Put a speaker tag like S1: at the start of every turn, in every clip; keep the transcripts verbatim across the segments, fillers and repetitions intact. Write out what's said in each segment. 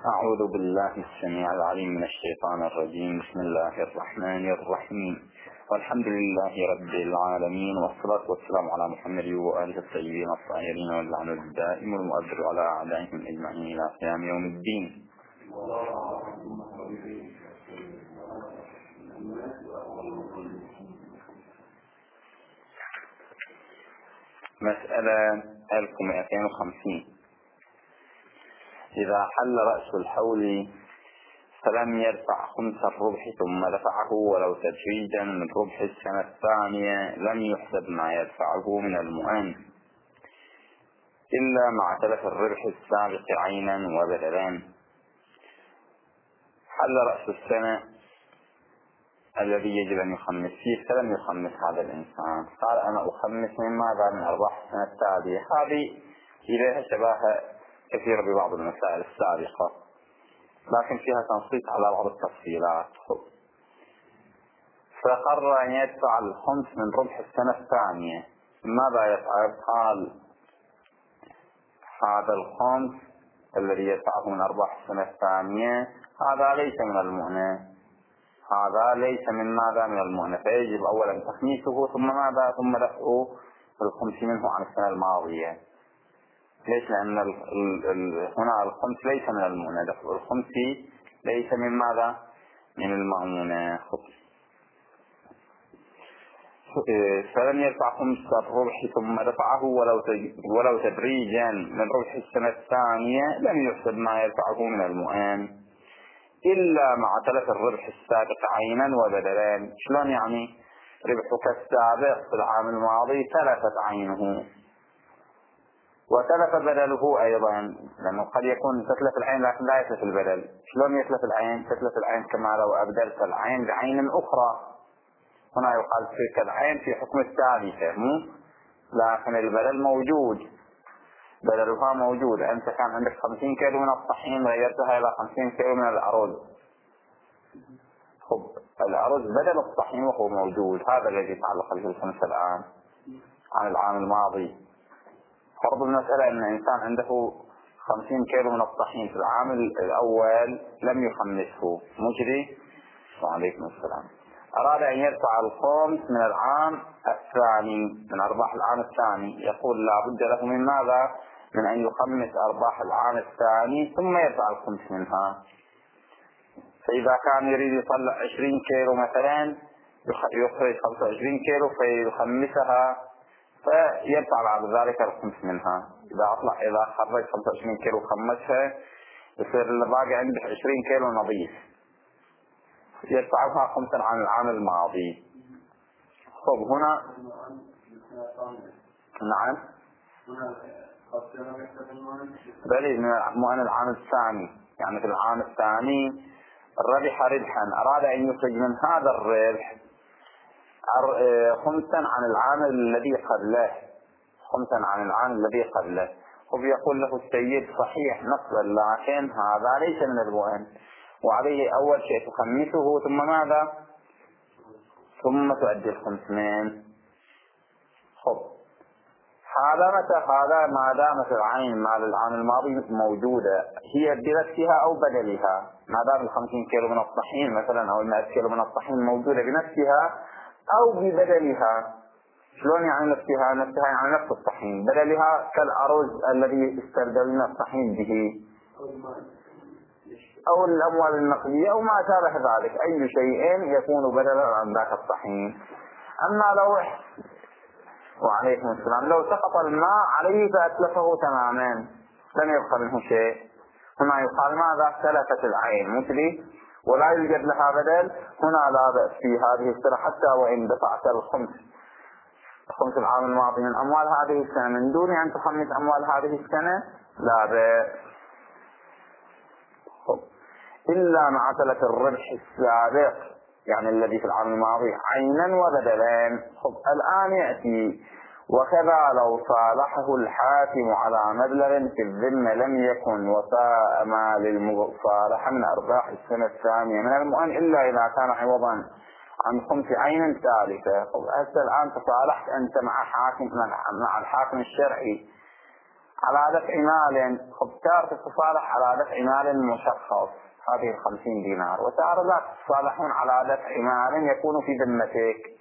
S1: أعوذ بالله السميع العليم من الشيطان الرجيم. بسم الله الرحمن الرحيم، والحمد لله رب العالمين، والصلاة والسلام على محمد وآله الطيبين الطاهرين، واللعن الدائم المؤثر على أعدائهم أجمعين إلى قيام يوم الدين. مسألة ألف ومئتين وخمسين. إذا حل رأس الحول فلم يدفع خمس الربح ثم دفعه ولو تجريدا من ربح السنة الثانية لم يحسب ما يدفعه من المؤن إلا مع تلف الربح السابق عينا وبدلا. حل رأس السنة الذي يجب أن يخمس فيه فلم يخمس هذا الإنسان، قال أنا أخمس من ماذا؟ من أرباح السنة التالية. هذه إليها شباهة كثير ببعض المسائل السابقة، لكن فيها تنصيص على بعض التفصيلات. فقرر أن يدفع الخمس من ربح السنة الثانية، ماذا يفعل؟ قال هذا الخمس الذي يدفعه من أرباح السنة الثانية هذا ليس من المؤنة، هذا ليس من ماذا؟ من المؤنة، فيجب أولا تخميسه ثم ماذا؟ ثم دفعه الخمس منه عن السنة الماضية. ليش؟ لأن ال ال ال هنا الخمس ليس من المؤنة، دفع الخمس ليس من ماذا؟ من المؤنة. فلم يدفع خمس الربح ثم دفعه ولو ولو تدريجا من ربح السنة الثانية لم يحسب ما يدفعه من المؤن إلا مع تلف الربح السابق عينا وبدلا. شلون يعني؟ ربحك السابق في العام الماضي تلفت عينه وتلف بدله أيضا، لأنه قد يكون تتلف العين لكن لا يتلف البدل. شلون يتلف العين؟ تتلف العين كما لو أبدلت العين بعين أخرى. هنا يقال تلك العين في حكم الثالثة، لكن البدل موجود، بدلها موجود. أنت كان عندك خمسين كيلو من الطحين غيرتها إلى خمسين كيلو من الأرز، خب الأرز بدل الطحين وهو موجود. هذا الذي يتعلق به الخمس الآن عن العام الماضي. فرض المسألة أن إنسان عنده خمسين كيلو من الطحين في العام الأول لم يخمسه، مجري وعليكم السلام، أراد أن يدفع الخمس من العام الثاني من أرباح العام الثاني، يقول لا بد له من ماذا؟ من أن يخمس أرباح العام الثاني ثم يدفع الخمس منها. فإذا كان يريد يطلع عشرين كيلو مثلا يخرج خمسة وعشرين كيلو فيخمسها فيدفع بعد ذلك الخمس منها. إذا أطلع إذا خرج خمسة وعشرين كيلو خمسها يصير اللي باقي عنده عشرين كيلو نظيف، يدفعها خمسا عن العام الماضي. خب هنا نعم بل من مؤن العام الثاني، يعني في العام الثاني الربح ربحا أراد أن يخرج من هذا الربح خمسا عن العام الذي قبله، خمسا عن العام الذي قبله. وبيقول له السيد صحيح نصبا، لكن هذا ليس من المؤن، وعليه أول شيء تخمسه ثم ماذا؟ ثم تؤدي الخمس من. خب هذا متى؟ هذا ما دامت العين مال العام الماضي موجودة هي بنفسها أو بدلها. ما دام الخمسين كيلو من الطحين مثلا أو المائة كيلو من الطحين موجودة بنفسها أو ببدلها. شلون يعني نفسها؟ نفسها يعني نفس الطحين، بدلها كالأرز الذي استبدلنا الطحين به أو الأموال النقدية أو ما شابه ذلك، أي شيء يكون بدلا عن ذاك الطحين. أما لو وعليكم السلام لو سقط الماء عليه فأتلفه تماما لم يبقى منه شيء، هنا يقال ماذا؟ تلفت العين مثلي ولا يوجد لها بدل. هنا لا بأس في هذه السنة حتى وإن دفعت الخمس خمس العام الماضي من أموال هذه السنة من دون أن تخمس أموال هذه السنة لا بأس، إلا مع تلف الربح السابق يعني الذي في العام الماضي عينا وبدلا. خب الآن يأتي وكذا لو صالحه الحاكم على مبلغ في الذمة لم يكن وفاء ما للمصالحة من أرباح السنة الثانية من المؤن إلا إذا كان عوضا عن خمس عين ثالثة. خب هسه الآن تصالحت أنت مع حاكم مع الحاكم الشرعي على دفع مال، خب صار تتصالح على دفع مال مشخص هذه الخمسين دينار، وصار لا تتصالحون على دفع مال يكون في ذمتك.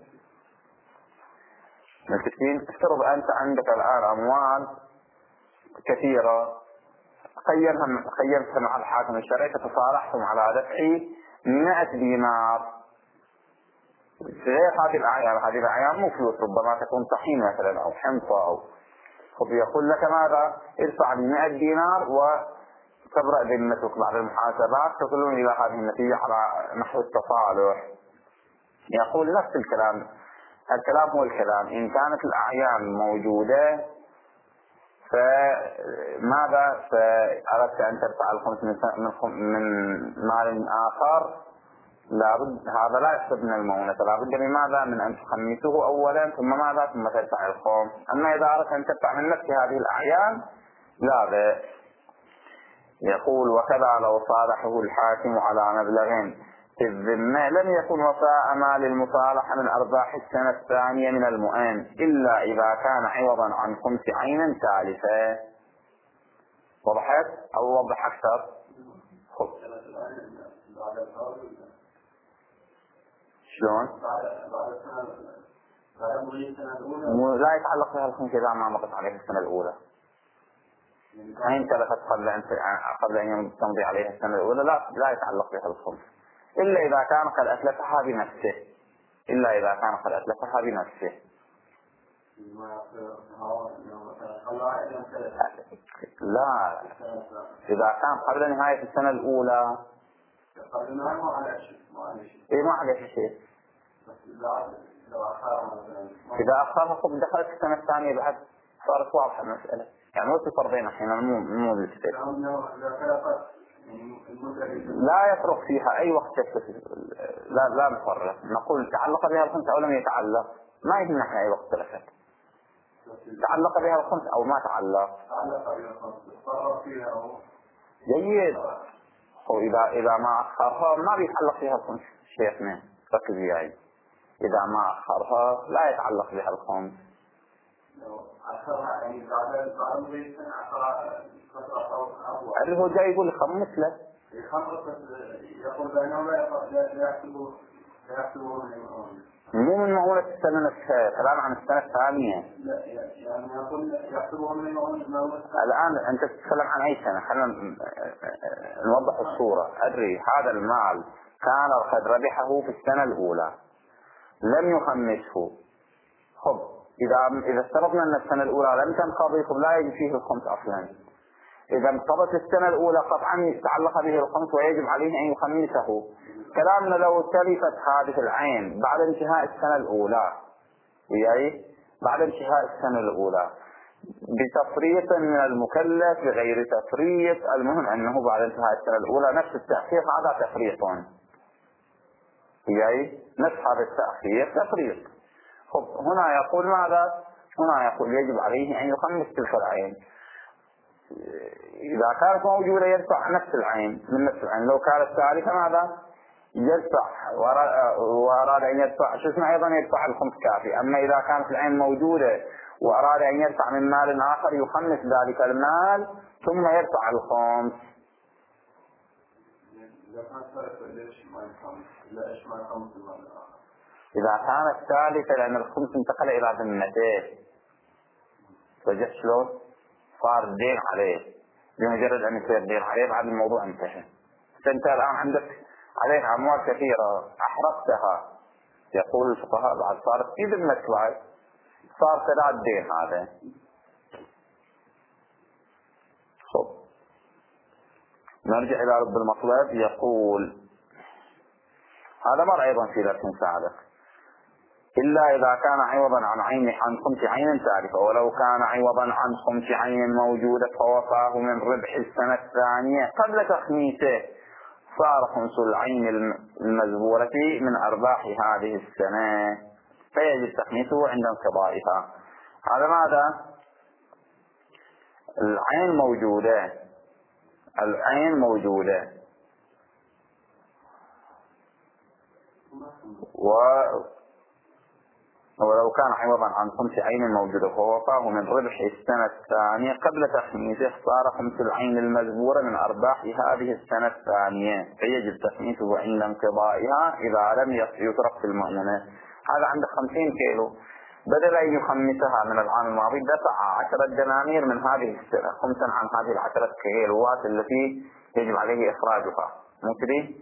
S1: متفقين؟ افترض أنت عندك الآن أموال كثيرة خيرها خيرتها مع الحاكم الشرعي، تصالحتم على دفع مئة دينار غير هذه الأعيان. هذه الأعيان مو فلوس، ربما تكون طحين مثلا أو حنطة أو خب، يقول لك ماذا؟ ادفع لي مئة دينار وتبرأ ذمتك بعد المحاسبات، تصلون إلى هذه النتيجة على نحو التصالح. يقول نفس الكلام، الكلام هو الكلام. إن كانت الأعيان موجودة فماذا؟ فأردت أن تدفع الخمس من من مال آخر، لابد هذا لا يحسب من المؤونة، لابد من ماذا؟ من أن تخمسه أولا ثم ماذا؟ ثم تدفع الخمس. أما إذا أردت أن تدفع من نفس هذه الأعيان لا بأس. يقول وكذا لو صالحه الحاكم على مبلغ في الذمة لم يكن وفاء مال المصالحة من أرباح السنة الثانية من المؤن إلا إذا كان عوضا عن خمس عين ثالثة. وضحت أو وضح أكثر؟ شلون؟ لا يتعلق بها الخمس إذا ما مضت عليه السنة الأولى. عين تلفت قبل أن قبل أن تمضي عليها السنة الأولى لا لا يتعلق بها الخمس، إلا إذا كان قد أتلفها بنفسه، إلا إذا كان قد أتلفها بنفسه. لا، إذا كان قبل نهاية السنة الأولى إيه ما عليه شيء. إذا أخرها خب دخلت السنة الثانية بعد صارت واضحة المسألة، يعني وصل فرضين الحين مو مو بالكتاب. لا يفرق فيها أي وقت تكتسب، لا لا نفرق، نقول تعلق بها الخمس أو لم يتعلق، ما يهمنا احنا أي وقت تلفت، تعلق بها الخمس أو ما تعلق. جيد. وإذا إذا ما أخرها ما بيتعلق بها الخمس شيخنا، ركز وياي، إذا ما أخرها لا يتعلق بها الخمس. اللي هو جاي يقول خمس له مو من مؤونة السنة نفسها، كلام عن السنة الثانية. الآن أنت تتكلم عن أي سنة؟ خلينا نوضح الصورة. أدري هذا المال كان قد ربحه في السنة الأولى لم يخمسه، خب إذا إذا افترضنا أن السنة الأولى لم تنقضي خب لا يجب فيه الخمس أصلا. إذا انقضت السنة الأولى قطعا يتعلق به الخمس ويجب عليه أن يخمسه. كلامنا لو تلفت هذه العين بعد انتهاء السنة الأولى، وياي بعد انتهاء السنة الأولى بتفريط من المكلف بغير تفريط، المهم أنه بعد انتهاء السنة الأولى نفس التأخير هذا تفريط، وياي نفس هذا التأخير تفريط. خب هنا يقول ماذا؟ هنا يقول يجب عليه أن يخمس تلك العين. إذا كانت موجودة يدفع نفس العين من نفس العين، لو كانت ثالثة ماذا؟ يدفع وأراد أن يدفع شو اسمه أيضا يدفع الخمس كافي. أما إذا كانت العين موجودة وأراد أن يدفع من مال آخر يخمس ذلك المال ثم يدفع الخمس. إذا كانت ثالثة لأن الخمس انتقل إلى ذمته، وجدت شلون؟ صار الدين عليه، بمجرد أن يصير الدين عليه بعد الموضوع انتهى. أنت الآن عندك عليه أموال كثيرة أحرقتها، يقول الفقهاء بعد صارت في ذمتك بعد، صار سداد الدين هذا. خب نرجع إلى رب المطلب. يقول هذا مر أيضا في درس سابق، إلا إذا كان عوضا عن عين عن خمس عين ثالثة، ولو كان عوضا عن خمس عين موجودة فوفاه من ربح السنة الثانية قبل تخميسه صار خمس العين المزبورة من أرباح هذه السنة فيجب تخميسه عند انقضائها. هذا ماذا؟ العين موجودة، العين موجودة و ولو كان عوضا عن خمس عين موجودة فوفاه من ربح السنة الثانية قبل تخميسه صار خمس العين المزبورة من أرباح هذه السنة الثانية، فيجب تخميسه عند انقضائها إذا لم يترك في المؤونة. هذا عنده خمسين كيلو، بدل أن يخمسها من العام الماضي دفع عشرة دنانير من هذه السنة خمسا عن هذه العشرة كيلوات التي يجب عليه إخراجها، مو كده؟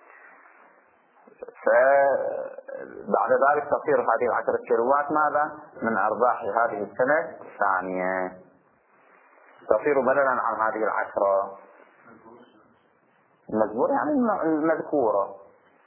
S1: فبعد ذلك تصير هذه العشرة كيلوات ماذا؟ من أرباح هذه السنة الثانية، تصير بدلا عن هذه العشرة المزبورة يعني المذكورة.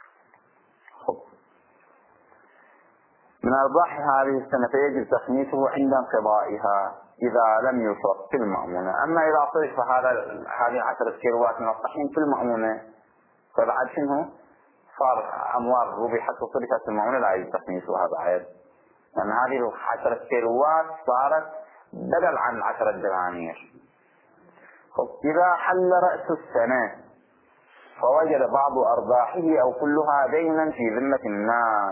S1: من أرباح هذه السنة فيجب تخميسه عند انقضائها إذا لم يصرف في المأمونة. أما إذا صرف هذا هذه عشرة كيلوات من الطحين في المأمونة فبعد شنو؟ صار أموال ربحت وصرفت في المؤونة لا يجب تخميسها بعد، لأن هذه العشرة كيلوات صارت بدل عن العشرة دنانير. إذا حل رأس السنة فوجد بعض أرباحه أو كلها دينا في ذمة الناس،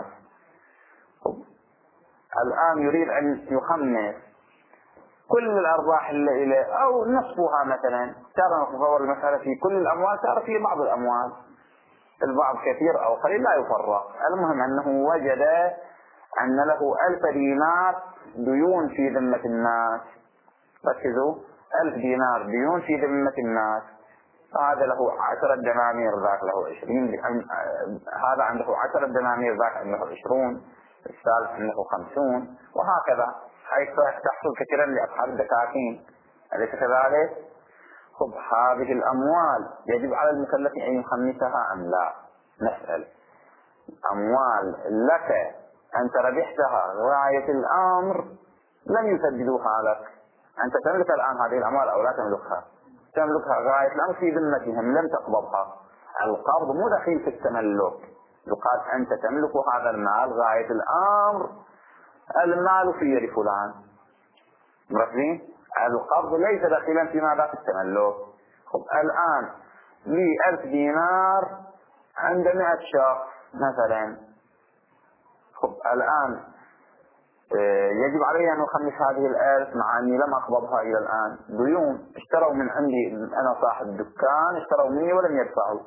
S1: الآن يريد أن يخمس كل الأرباح اللي إليه أو نصفها مثلا، ترى نتصور المسألة في كل الأموال، ترى في بعض الأموال البعض كثير أو قليل لا يفرق. المهم أنه وجد أن له ألف دينار ديون في ذمة الناس، ركزوا، ألف دينار ديون في ذمة الناس، هذا له عشرة دنانير ذاك له عشرين، هذا عنده عشرة دنانير ذاك عنده عشرون، الثالث عنده خمسون، وهكذا حيث تحصل كثيرا لأصحاب الدكاكين، أليس كذلك؟ خب هذه الأموال يجب على المكلف أن يخمسها أم لا؟ نسأل. أموال لك أنت ربحتها غاية الأمر لم يسددوها لك، أنت تملك الآن هذه الأموال أو لا تملكها؟ تملكها غاية الأمر في ذمتهم لم تقبضها. القبض مو دخيل في التملك، يقال أنت تملك هذا المال غاية الأمر، المال في يد فلان، مركزين؟ القبض ليس دخيلا في ماذا؟ في التملك. خب الآن لي ألف دينار عند مئة شخص مثلا، خب الآن يجب علي أن أخمس هذه الألف مع أني لم أقبضها إلى الآن، ديون اشتروا من عندي، أنا صاحب الدكان، اشتروا مني ولم يدفعوا،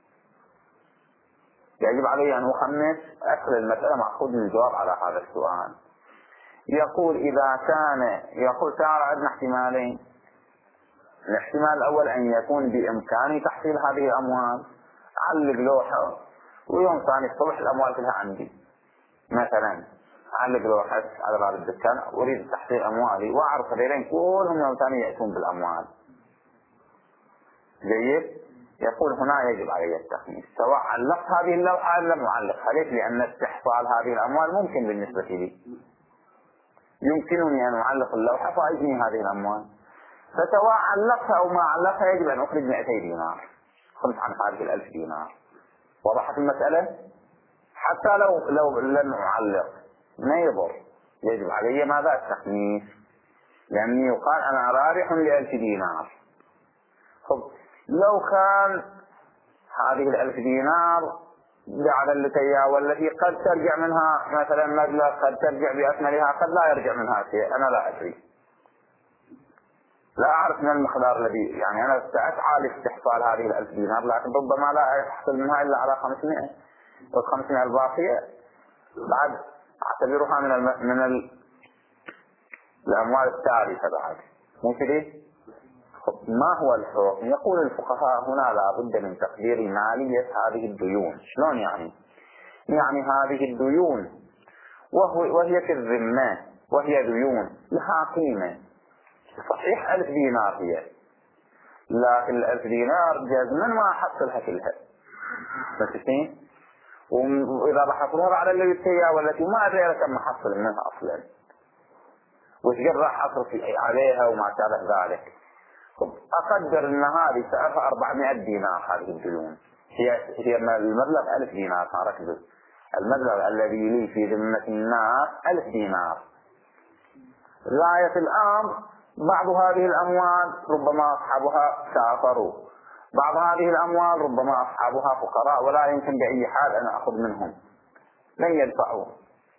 S1: يجب علي أن أخمس. أصل المسألة مأخوذ من الجواب على هذا السؤال. يقول إذا كان، يقول تعالى عندنا احتمالين، الاحتمال الأول أن يكون بإمكاني تحصيل هذه الأموال، علق لوحة ويوم ثاني الصبح الأموال كلها عندي، مثلا علق لوحة على باب الدكان أريد تحصيل أموالي وأعرف غيرين كلهم يوم ثاني يأتون بالأموال، جيد؟ يقول هنا يجب علي التخميس سواء علقت هذه اللوحة أم لم أعلقها. ليش؟ لأن استحصال هذه الأموال ممكن بالنسبة لي، يمكنني أن أعلق اللوحة فأجني هذه الأموال، فسواء علقها أو ما علقها يجب أن أخرج مئتي دينار، خمس عن هذه الألف دينار. وضحت المسألة؟ حتى لو لو لم أعلق ما يضر، يجب علي ماذا؟ التخميس، لأني يقال أنا رابح لألف دينار. خب لو كان هذه الألف دينار بعد اللتيا والتي قد ترجع منها مثلا مبلغ، قد ترجع بأكملها، قد لا يرجع منها شيء، أنا لا أدري، لا أعرف من المقدار الذي يعني أنا سأسعى لاستحصال هذه الألف دينار، لكن ربما لا يحصل منها إلا على خمسمائة، والخمسمائة الباقية بعد أعتبرها من الم... من ال... الأموال التالفة بعد، مو كده؟ ما هو الحكم؟ يقول الفقهاء هنا لا بد من تقدير مالية هذه الديون. شلون يعني؟ يعني هذه الديون وهو وهي في الذمة وهي ديون لها قيمة، صحيح ألف دينار هي، لكن الألف دينار جزما ما أحصلها كلها، فهمتين؟ وإذا بحصلها بعد اللي يتيا والتي ما أدري لك كم أحصل منها أصلا، وش قد راح أصرف عليها وما شابه ذلك. أقدر أن هذه سعرها أربعمائة دينار، هذه الديون هي هي المبلغ ألف دينار، ركزوا، المبلغ الذي لي في ذمة الناس ألف دينار. غاية الأمر بعض هذه الأموال ربما أصحابها سافروا، بعض هذه الأموال ربما أصحابها فقراء ولا يمكن بأي حال أن أخذ منهم، لن يدفعوا،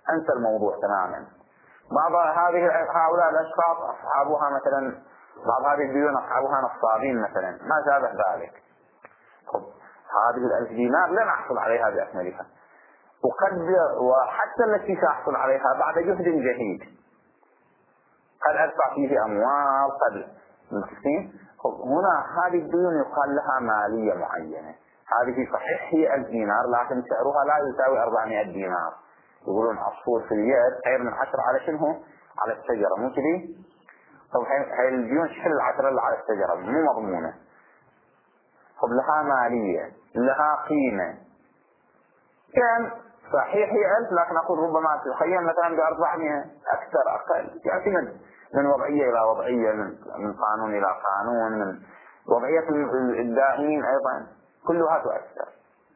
S1: أنسى الموضوع تماما. بعض هذه هؤلاء الأشخاص أصحابها مثلا، بعض هذه الديون أصحابها نصابين مثلا، ما شابه ذلك. خب هذه الألف دينار لن أحصل عليها بأكملها، أقدر وحتى التي سأحصل عليها بعد جهد جهيد، قد أدفع فيه أموال قد مكسين. هنا هذه الديون يقال لها مالية معينة. هذه صحيح هي ألف دينار لكن سعرها لا يساوي أربعمائة دينار. يقولون عصفور في اليد خير من عشرة على شنو؟ على الشجرة، مو كذي؟ طب هاي الديون شحل العشرة اللي على الشجرة مو مضمونة. طب لها مالية، لها قيمة. كان صحيح هي ألف لكن أقول ربما تخيل مثلا بأربعمائة أكثر أقل، يعتمد من وضعية إلى وضعية، من قانون إلى قانون، من وضعية الدائنين أيضا كلها تؤثر.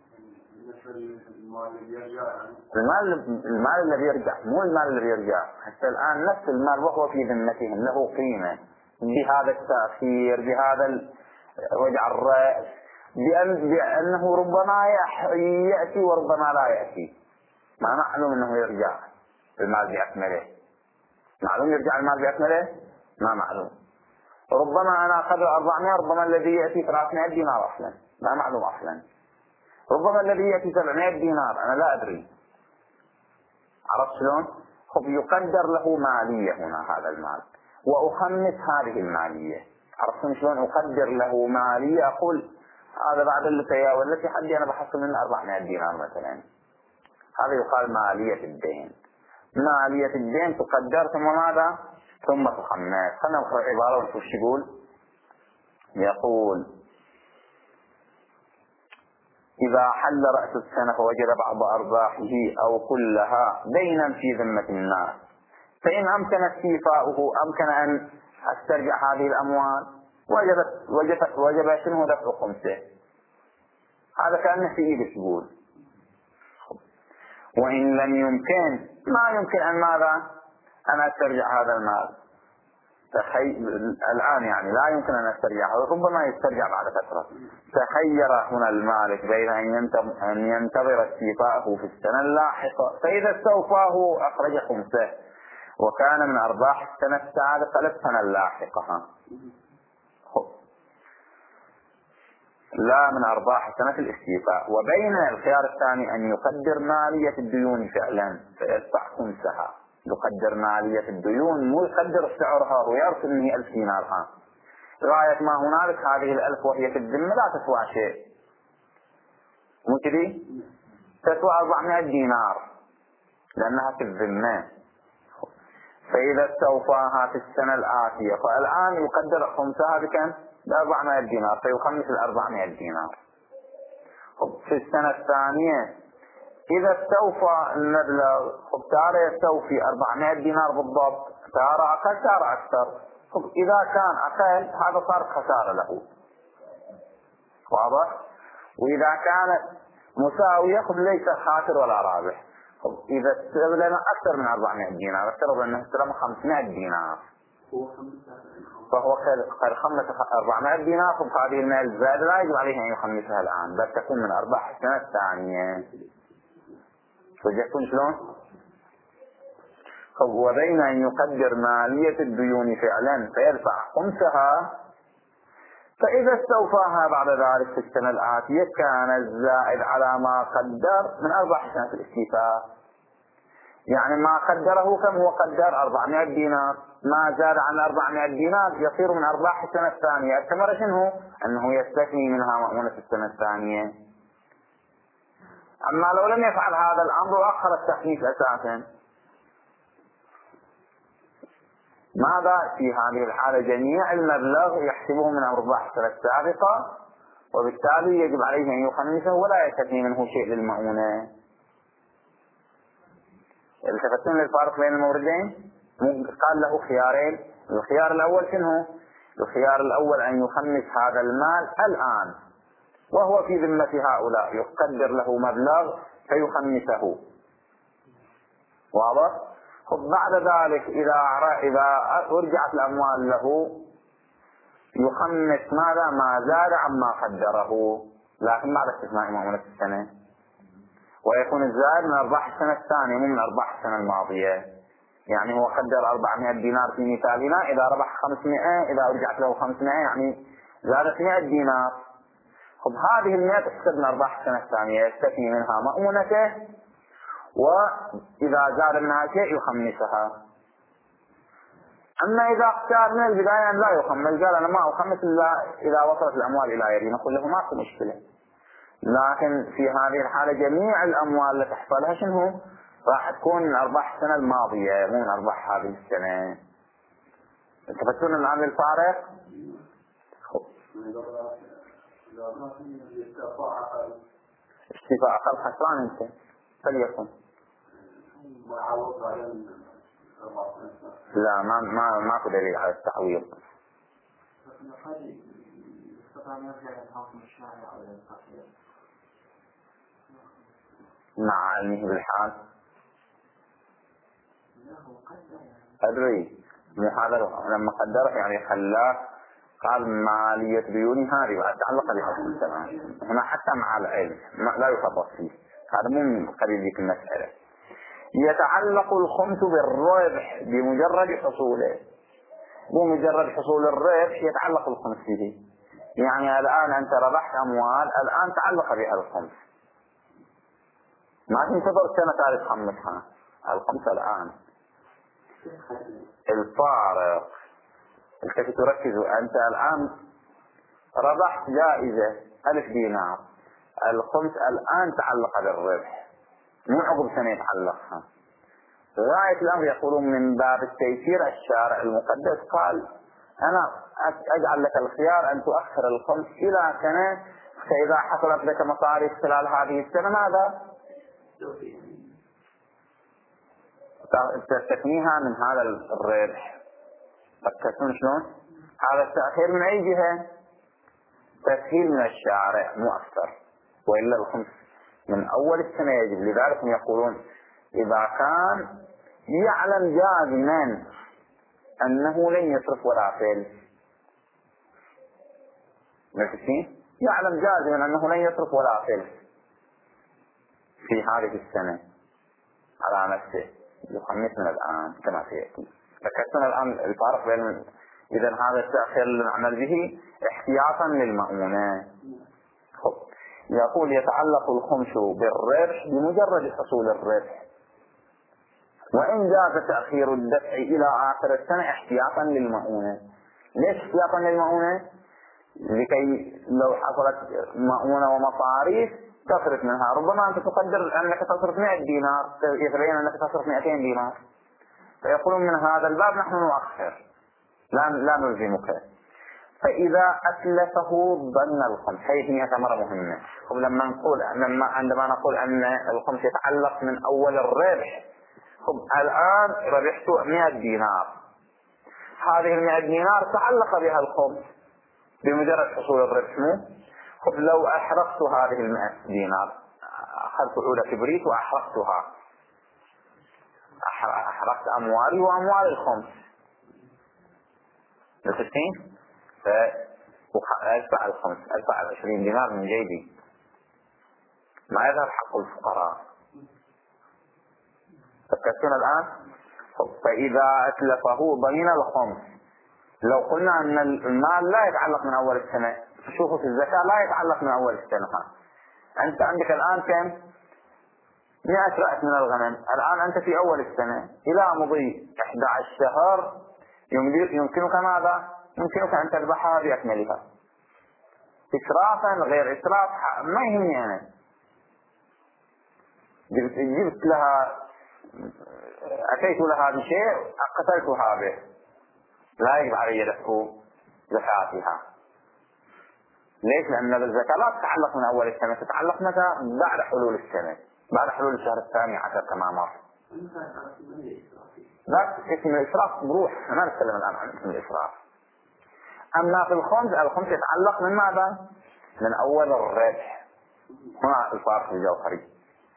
S1: المال المال الذي يرجع مو المال الذي يرجع حتى الآن نفس المال وهو في ذمتهم له قيمة بهذا التأخير، بهذا وجع الرأس، بأن بأنه ربما يأتي وربما لا يأتي. ما معلوم أنه يرجع المال بأكمله، معلوم يرجع المال بأكمله ما معلوم. ربما أنا أخذ أربعمائة، ربما الذي يأتي ثلاثمائة دينار أصلا ما معلوم أصلا. ربما الذي يأتي سبعمائة دينار أنا لا أدري. عرفت شلون؟ خب يقدر له مالية هنا هذا المال وأخمس هذه المالية. عرفتم شلون؟ أقدر له مالية، أقول هذا بعد اللي والتي حدي أنا بحصل منه أربعمائة دينار مثلا. هذا يقال مالية الدين. مالية الدين تقدر ثم ماذا؟ ثم تخمس. خلنا نقرأ عبارة ونشوف شو يقول. يقول إذا حل رأس السنة فوجد بعض أرباحه أو كلها دينا في ذمة الناس، فإن أمكن استيفاؤه أمكن أن استرجع هذه الأموال، وجبت وجب وجب شنو دفع خمسه. هذا كأنه في إيدك تقول. وإن لم يمكن ما يمكن أن ماذا؟ أن استرجع هذا المال. تخي... الآن يعني لا يمكن أن استرجعه، ربما يسترجع بعد فترة. تخير هنا المالك بين أن ينتظر استيفاءه في السنة اللاحقة، فإذا استوفاه أخرج خمسه وكان من أرباح السنة السابقة للسنة اللاحقة، لا من أرباح سنة الاستيفاء. وبين الخيار الثاني أن يقدر مالية الديون فعلا فيدفع خمسها. يقدر مالية الديون مو يقدر سعرها ويرسل منه ألف دينار. ها غاية ما هنالك هذه الألف وهي في الذمة لا تسوى شيء، مو كذي؟ تسوى أربعمائة دينار لأنها في الذمة. فإذا استوفاها في السنة الآتية فالآن يقدر خمسها بكم؟ بأربعمائة دينار، فيخمس الأربعمائة دينار. في السنة الثانية إذا استوفى المبلغ تارة يستوفي أربعمائة دينار بالضبط، تارة أقل تارة أكثر. إذا كان أقل هذا صار خسارة له، واضح؟ وإذا كانت مساوية ليس خاسر ولا رابح. إذا استلم أكثر من أربعمائة دينار، افترض أنه استلم خمسمائة دينار فهو خير خمسة أربعمائة دينار. فهذه المال الزائد لا يجب عليه أن يخمسها الآن، بل تكون من أرباح السنة الثانية. وجدتم شلون؟ وبين أن يقدر مالية الديون فعلا فيدفع خمسها، فإذا استوفاها بعد ذلك في السنة الآتية كان الزائد على ما قدر من أرباح سنة الاستيفاء. يعني ما قدره كم هو قدر؟ أربعمائة دينار، ما زاد عن أربعمائة دينار يصير من أرباح السنة الثانية. الثمرة شنو؟ أنه يستثني منها مؤونة السنة الثانية. أما لو لم يفعل هذا الأمر وأخر التخميس أساسا، ماذا في هذه الحالة؟ جميع المبلغ يحسبه من أرباح السنة السابقة، وبالتالي يجب عليه أن يخمسه ولا يستثني منه شيء للمؤونة. التفتون للفارق بين الموردين قال له خيارين. الخيار الأول شنو؟ الخيار الأول أن يخمس هذا المال الآن وهو في ذمة هؤلاء، يقدر له مبلغ فيخمسه، واضح؟ بعد ذلك إذا إذا أرجعت الأموال له يخمس ماذا؟ ما زاد عما قدره، لكن بعد استثناء مؤونة السنة. ويكون الزائد من أرباح السنة الثانية مو من أرباح السنة الماضية. يعني هو قدر أربعمائة دينار في مثالنا، إذا ربح خمسمائة إذا رجعت له خمسمائة يعني زادت مائة دينار. خب هذه المائة تحسب من أرباح السنة الثانية، يستثني منها مؤونته، وإذا زاد منها شيء يخمسها. أما إذا اختار من البداية أن لا يخمس، قال أنا ما أخمس إلا إذا وصلت الأموال إلى يدي، نقول له ما في مشكلة. لكن في هذه الحالة جميع الأموال اللي تحصلها شنو؟ راح تكون من أرباح السنة الماضية مو من أرباح هذه السنة. تفتون الآن الفارق؟ اشتفاء أقل خسران أنت فليكن. لا ما ما ماكو دليل على التعويض. مع علمه بالحال أدري مو هذا لما قدره يعني خلاه قال مالية ديوني هذه بعد تعلق بها تمام. هنا حتى مع العلم لا يفرط فيه، هذا مو من قبيل ذيك المسألة. يتعلق الخمس بالربح بمجرد حصوله، بمجرد حصول الربح يتعلق الخمس به. يعني الآن أنت ربحت أموال، الآن تعلق بها الخمس، ما تنتظر سنة ثالث خمسها الخمس الآن. الفارق التي تركزوا أنت الآن ربحت جائزة ألف دينار، الخمس الآن تعلق بالربح مو عقب سنة يتعلقها. غاية الأمر يقولون من باب التيسير الشارع المقدس قال أنا أجعل لك الخيار أن تؤخر الخمس إلى سنة، فإذا حصلت لك مصاريف خلال هذه السنة ماذا؟ تستثنيها من هذا الربح. فكرتون شلون؟ هذا التأخير من أي جهة؟ تسهيل من الشارع مو أكثر، وإلا الخمس من أول السنة يجب. لذلك يقولون إذا كان يعلم جازما أنه لن يصرف ولا فعل، مركزين؟ يعلم جازما أنه لن يصرف ولا فعل في هذه السنة على نفسه، يخمس من الآن كما سيأتي. فكرتنا الآن الفارق بين إذا هذا التأخير اللي نعمل به احتياطا للمؤونة. يقول يتعلق الخمس بالربح بمجرد حصول الربح، وإن جاز تأخير الدفع إلى آخر السنة احتياطا للمؤونة. ليش احتياطا للمؤونة؟ لكي لو حصلت مؤونة ومصاريف تصرف منها، ربما أنت تقدر أنك تصرف مئة دينار يتبين أنك تصرف مئتين دينار، فيقولون من هذا الباب نحن نؤخر لا لا نلزمك. فإذا أتلفه ضمن الخمس، هي ثمرة مهمة. لما نقول لما عندما نقول أن الخمس يتعلق من أول الربح، الآن ربحت مئة دينار، هذه المئة دينار تعلق بها الخمس بمجرد حصول الربح. لو أحرقت هذه المئة دينار، أخذت عود كبريت وأحرقتها، أحرقت أموالي وأموال الخمس نفسين، فأدفع الخمس، أدفع العشرين دينار من جيبي، ما يظهر حق الفقراء. فكرتنا الآن. فإذا أتلفه ضمن الخمس، لو قلنا أن المال لا يتعلق من أول السنة، شوفوا في الزكاة لا يتعلق من أول السنة. أنت عندك الآن كم؟ مئة رأس من الغنم، الآن أنت في أول السنة، إلى مضي أحد عشر شهر يمكنك ماذا؟ يمكنك أن تذبحها بأكملها، إسرافا غير إسراف ما يهمني أنا. جبت لها، أتيت لها بشيء قتلتها به، لا يجب علي دفع زكاتها. ليش؟ لأن الزكاة لا تتعلق من أول السنة، تتعلق متى؟ بعد حلول السنة، بعد حلول الشهر الثاني عشر كما مر. لا اسم الإسراف بروح، ما نتكلم الآن عن اسم الإسراف. أما في الخمس، الخمس يتعلق من ماذا؟ من أول الربح. هنا الفارق الجوهري.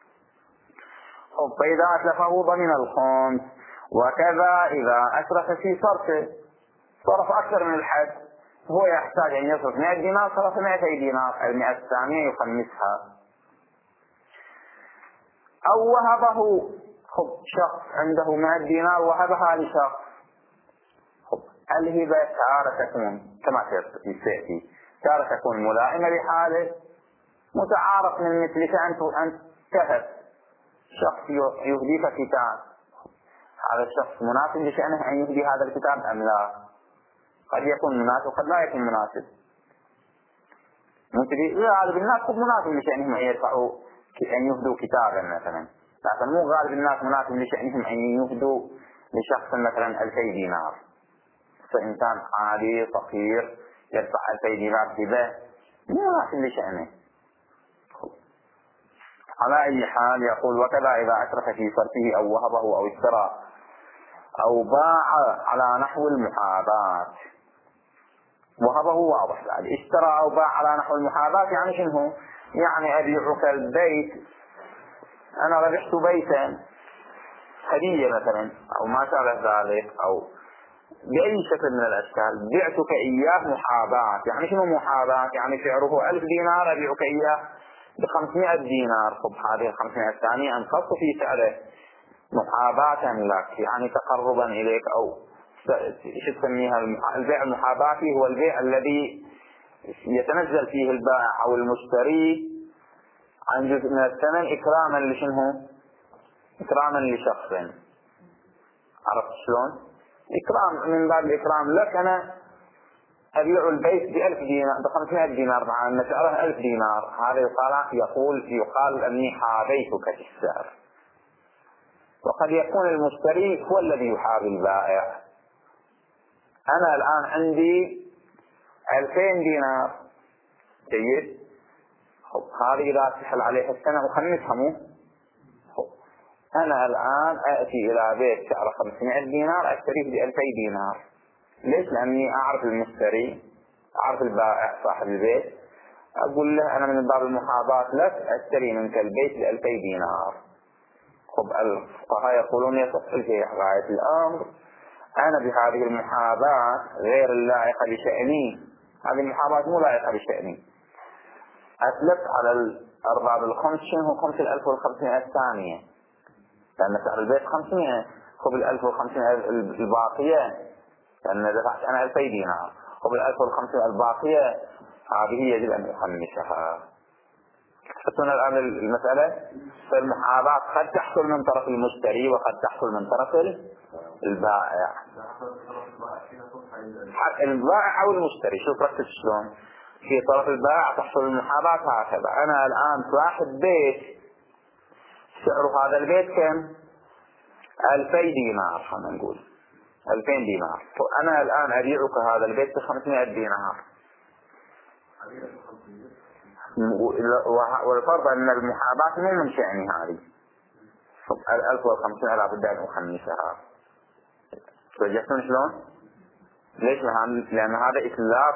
S1: فإذا أتلفه ضمن الخمس، وكذا إذا أشرف في صرفه، صرف أكثر من الحد، هو يحتاج أن يصرف مئة دينار، صرف مئتي دينار، المئة الثانية يخمسها. أو وهبه، خب شخص عنده مئة دينار وهبها لشخص، خب الهبة تارة تكون كما سيأتي، تارة تكون ملائمة لحاله، متعارف من مثلك أن تهب شخص يهديك كتاب، هذا الشخص مناسب لشأنه أن يهدي هذا الكتاب أم لا؟ قد يكون مناسب قد لا يكون مناسب. ممكن غالب الناس قد مناسب لشأنهم أن يدفعوا أن يهدوا كتابا مثلا، لكن مو غالب الناس مناسب لشأنهم أن يهدوا لشخص مثلا ألفي دينار. فإنسان عادي فقير يدفع ألفي دينار هبة مو مناسب لشأنه. على أي حال يقول: وكذا إذا أشرك في صرفه أو وهبه أو اشترى أو باع على نحو المحاباة. وهبه واضح بعد، اشترى أو باع على نحو المحاباة يعني شنو؟ يعني أبيعك البيت، أنا ربحت بيتا هدية مثلا أو ما شابه ذلك، أو بأي شكل من الأشكال بعتك إياه محاباة. يعني شنو محاباة؟ يعني سعره ألف دينار أبيعك إياه بخمسمائة دينار. خب هذه الخمسمائة الثانية أنقص في سعره محاباة لك، يعني تقربا إليك، أو شو تسميها البيع المحاباتي، هو البيع الذي يتنزل فيه البائع أو المشتري عن جزء من الثمن إكراما لشنه؟ إكراما لشخص. عرفت شلون؟ إكرام من باب الإكرام لك. أنا أبيع البيت بألف دينار بخمسمائة دينار مع أن سعره ألف دينار، هذا الصلاح يقول يقال أني حابيتك في السعر. وقد يكون المشتري هو الذي يحابي البائع. أنا الآن عندي ألفين دينار، جيد، هذه إذا تحل عليها السنة وخمسها مو، أنا الآن أأتي إلى بيت سعره خمسمائة دينار أشتريه بألفي دينار. ليش؟ لأني أعرف المشتري، أعرف البائع صاحب البيت، أقول له أنا من باب المحاباة لك أشتري منك البيت بألفي دينار. خب الفقهاء يقولون يصح في غاية الأمر أنا بهذه المحاباة غير اللائقة بشأني، هذه المحاباة مو لائقة بشأني، أتلف على الأرباب الخمس شنو؟ خمس الألف والخمسين الثانية، لأن سعر البيت خمسمائة. خب الألف والخمسين الباقية لأن دفعت أنا ألفي دينار، خب الألف والخمسين الباقية هذه يجب أن أخمسها. تحسون الآن المسألة؟ فالمحاباة قد تحصل من طرف المشتري وقد تحصل من طرف البائع، البائع أو المشتري. شوف ركز شلون في طرف البائع تحصل المحاباة هكذا. أنا الآن صاحب بيت سعر هذا البيت كم؟ ألفي دينار، خلينا نقول ألفين دينار، وأنا الآن أبيعك هذا البيت بخمسمائة دينار، والفرض أن المحاباة مو من شأني هذه. الألف والخمسين لا بد أن أخمسها. توجهتون شلون؟ ليش؟ لأن هذا إتلاف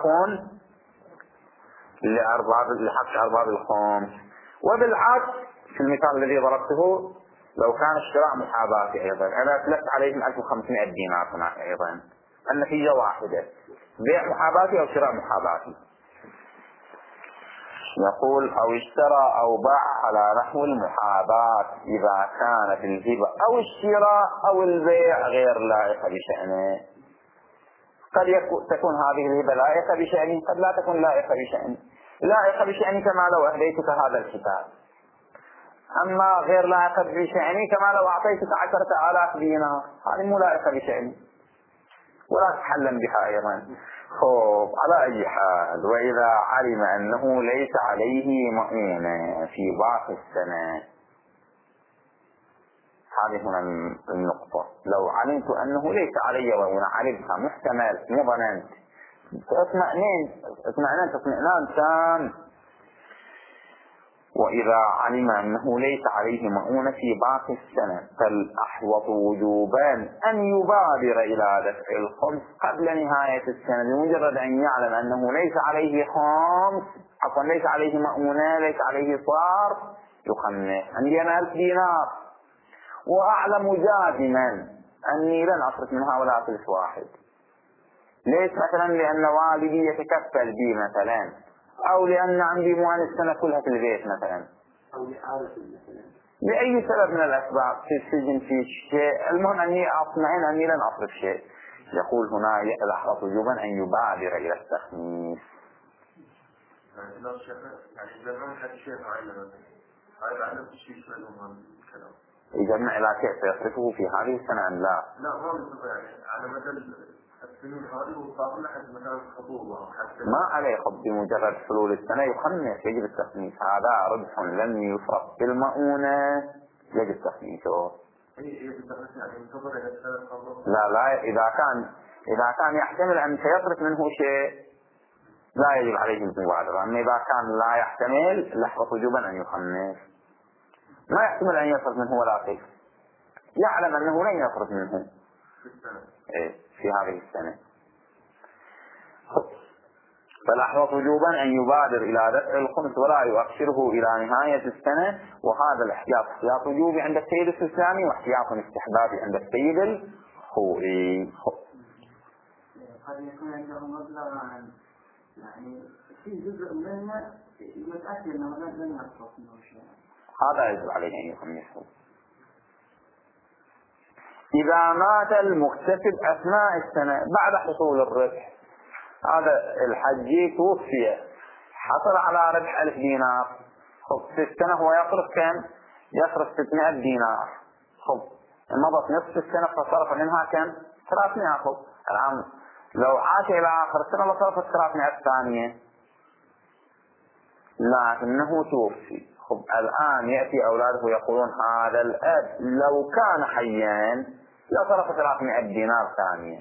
S1: لأرباب لحق أرباب الخمس. وبالعكس في المثال الذي ضربته لو كان الشراء محاباتي أيضا أنا أتلفت عليهم ألف وخمسمائة دينار هنا أيضا، النتيجة واحدة، بيع محاباتي أو شراء محاباتي. يقول: أو اشترى أو باع على نحو المحاباة إذا كانت الهبة أو الشراء أو البيع غير لائقة بشأنه. قد تكون هذه الهبة لائقة بشأنه، قد لا تكون لائقة بشأنه. لائقة بشأنه كما لو أهديتك هذا الكتاب، أما غير لائقة بشأنه كما لو أعطيتك عشرة آلاف دينار، هذه مو لائقة بشأنه ولا تحلم بها أيضا. خوف على أي حال، وإذا علم أنه ليس عليه مؤونة في باقي السنة، هذه هنا النقطة. لو علمت أنه ليس علي مؤونة، علمتها محتمل مو ظننت، اطمئنان اطمئنان اطمئنان تام. وإذا علم أنه ليس عليه مؤونة في باقي السنة فالأحوط وجوبا أن يبادر إلى دفع الخمس قبل نهاية السنة، بمجرد أن يعلم أنه ليس عليه خمس، عفوا ليس عليه مؤونة، ليس عليه صار يخمس. عندي أنا ألف دينار وأعلم جازما أني لن أصرف منها ولا أصرف واحد. ليش؟ مثلا لأن والدي يتكفل بي مثلا، أو لأن عندي موان السنة كلها في البيت مثلا، أو لحاجة مثلا لأي سبب من الأسباب، في السجن في شيء، المهم أني أطمئن أني لن أصرف شيء، يقول هنا يحرص وجوبا أن يبادر إلى التخميس.
S2: يعني لا شيء يعني إذا ما حد شيء معين هذا على الشيء شوي من الكلام.
S1: يجمع إلى شيء سيصرفه في هذه السنة أم لا؟
S2: لا ما بيصير يعني على مدى السنين هذه وصار لحد مثلا خطوبة حتى
S1: ما عليه خب بمجرد حلول السنة يخمس، يجب التخميس، هذا ربح لم يصرف بالمؤونة يجب تخميسه. لا لا إذا كان إذا كان يحتمل أن سيصرف منه شيء لا يجب عليه المبادرة، أما إذا كان لا يحتمل لحظة وجوبا أن يخمس. ما يحتمل أن يصرف منه ولا شيء، يعلم أنه لن يصرف منه إيه في هذه السنة، فالأحوط وجوبا أن يبادر إلى دفع الخمس ولا يؤخره إلى نهاية السنة. وهذا الاحتياط احتياط وجوبي عند السيد السلامي واحتياط استحبابي عند السيد الخوئي.
S3: قد يكون عنده مبلغ عن يعني في جزء منه متأكد أنه لن يصرف منه شيء،
S1: هذا يجب عليه أن يخمسه. إذا مات المكتسب أثناء السنة بعد حصول الربح، هذا الحجي توفي حصل على ربح ألف دينار، خب في السنة هو يصرف كم؟ يصرف ستمائة دينار، خب مضت نصف السنة فصرف منها كم؟ ثلاثمائة. خب الآن لو عاش إلى آخر السنة لصرفت ثلاثمائة ثانية، لكنه توفي. خب الآن يأتي أولاده يقولون هذا الأب لو كان حيا لصرف ثلاثمائة دينار ثانية،